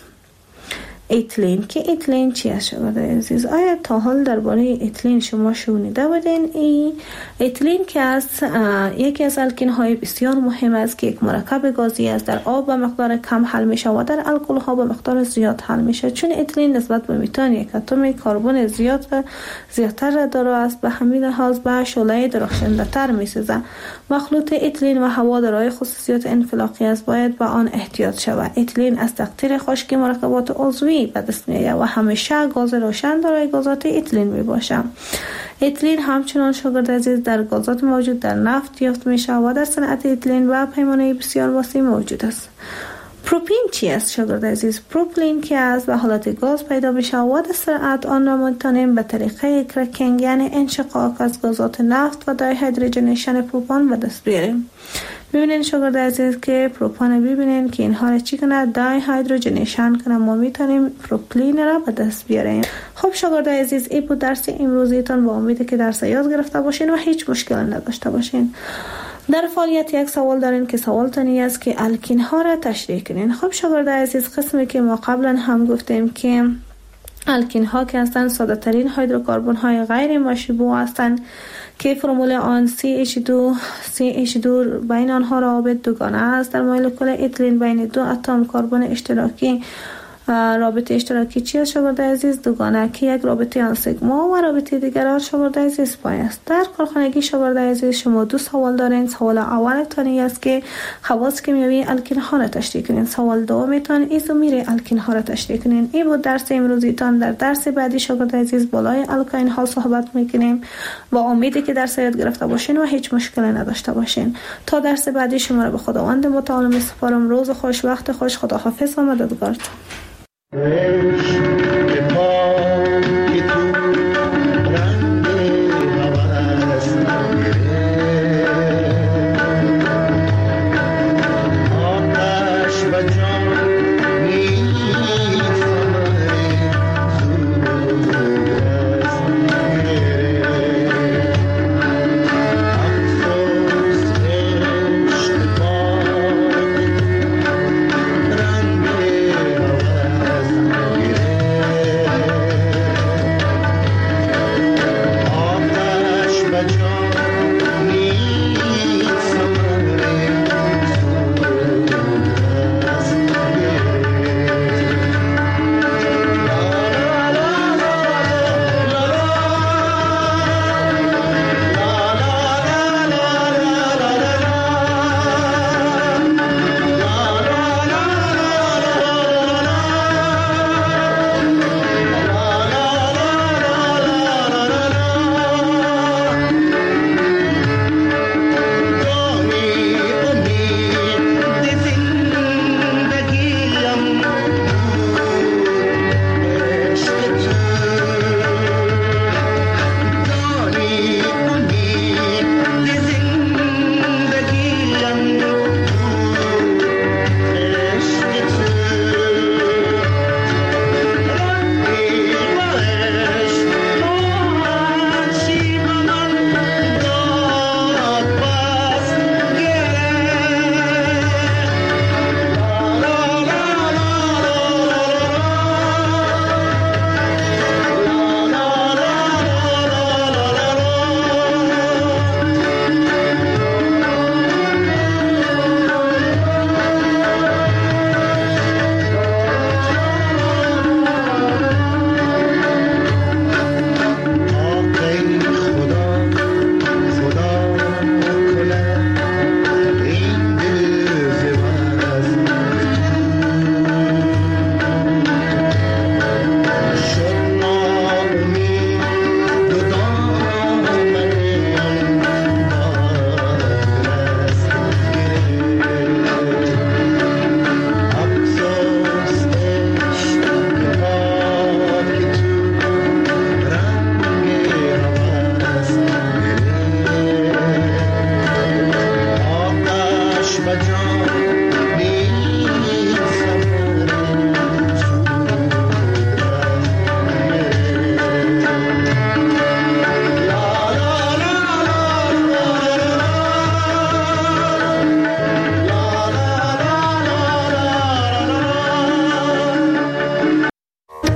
ایتلین. که ایتلین چی است شاگردای عزیز؟ آیا تا حال درباره ایتلین شما شنیده بودین؟ ای ایتلین که است یکی از الکین های بسیار مهم است که یک مرکب گازی است، در آب به مقدار کم حل میشه و در الکل ها به مقدار زیاد حل میشه. چون ایتلین نسبت به میتان یک اتم کربن زیاد و زیادتر داره است، به همین لحاظ به شعله درخشنده تر میسازه. مخلوط ایتلین و هوا دارای خصوصیات انفلاقی است، باید به آن احتیاط شود. ایتلین از تقطیر خشکی مرکبات عضوی به دست میآید و همیشه گاز روشن دارای گازات ایتلین می باشه. ایتلین همچنان شاگرد عزیز در گازات موجود در نفت یافت میشه و در صنعت ایتلین و پیمانه بسیار وسیع موجود است. پروپین چی است شاگرد عزیز؟ پروپلین که از به حالت گاز پیدا میشه و در صنعت آن را میتونیم به طریقه کرکینگ یعنی انشقاق از گازات نفت و دای هیدروژنیشن پروپان به دست بیاریم. ببینین شاگرد عزیز که پروپان ببینین که اینها را چی کنه؟ دای هیدروژنیشن کنه. ما میتونیم پروپلین را به دست بیاریم. خب شاگرد عزیز، این بود درس امروزیتان. با امید که درس یاد گرفته باشین و هیچ مشکل نداشته باشین. در فعالیت یک سوال دارین که سوال تانی است که الکین ها را تشریح کنین. خب شاگرد عزیز، قسمی که ما قبلا هم گفتیم که الکین ها که هستند ساده ترین هیدروکربن های غیر مشبوع هستند که فرمول آن سی اچ دو سی اچ دو بین آنها روابط دوگانه است. در مولکول ایتلین بین دو اتم کربن اشتراکی رابطه اشتراکی چی است شاگرد عزیز؟ دوگانه که یک رابطه آن سیگما و رابطه دیگر شاگرد عزیز پای است. در کارخانگی شاگرد عزیز شما دو سوال دارین. سوال اول تانی است که خواص کیمیایی الکین ها را تشریح کنین. سوال دوم تان ایزومیر الکین ها را تشریح کنین. این بود درس امروزیتان. در درس بعدی شاگرد عزیز بالای الکین ها صحبت میکنیم. با امیدی که درس یاد گرفته باشین و هیچ مشکلی نداشته باشین. تا درس بعدی شما را به خداوند متعال میسپارم. روز خوش، وقت خوش. خداحافظ و مددگار.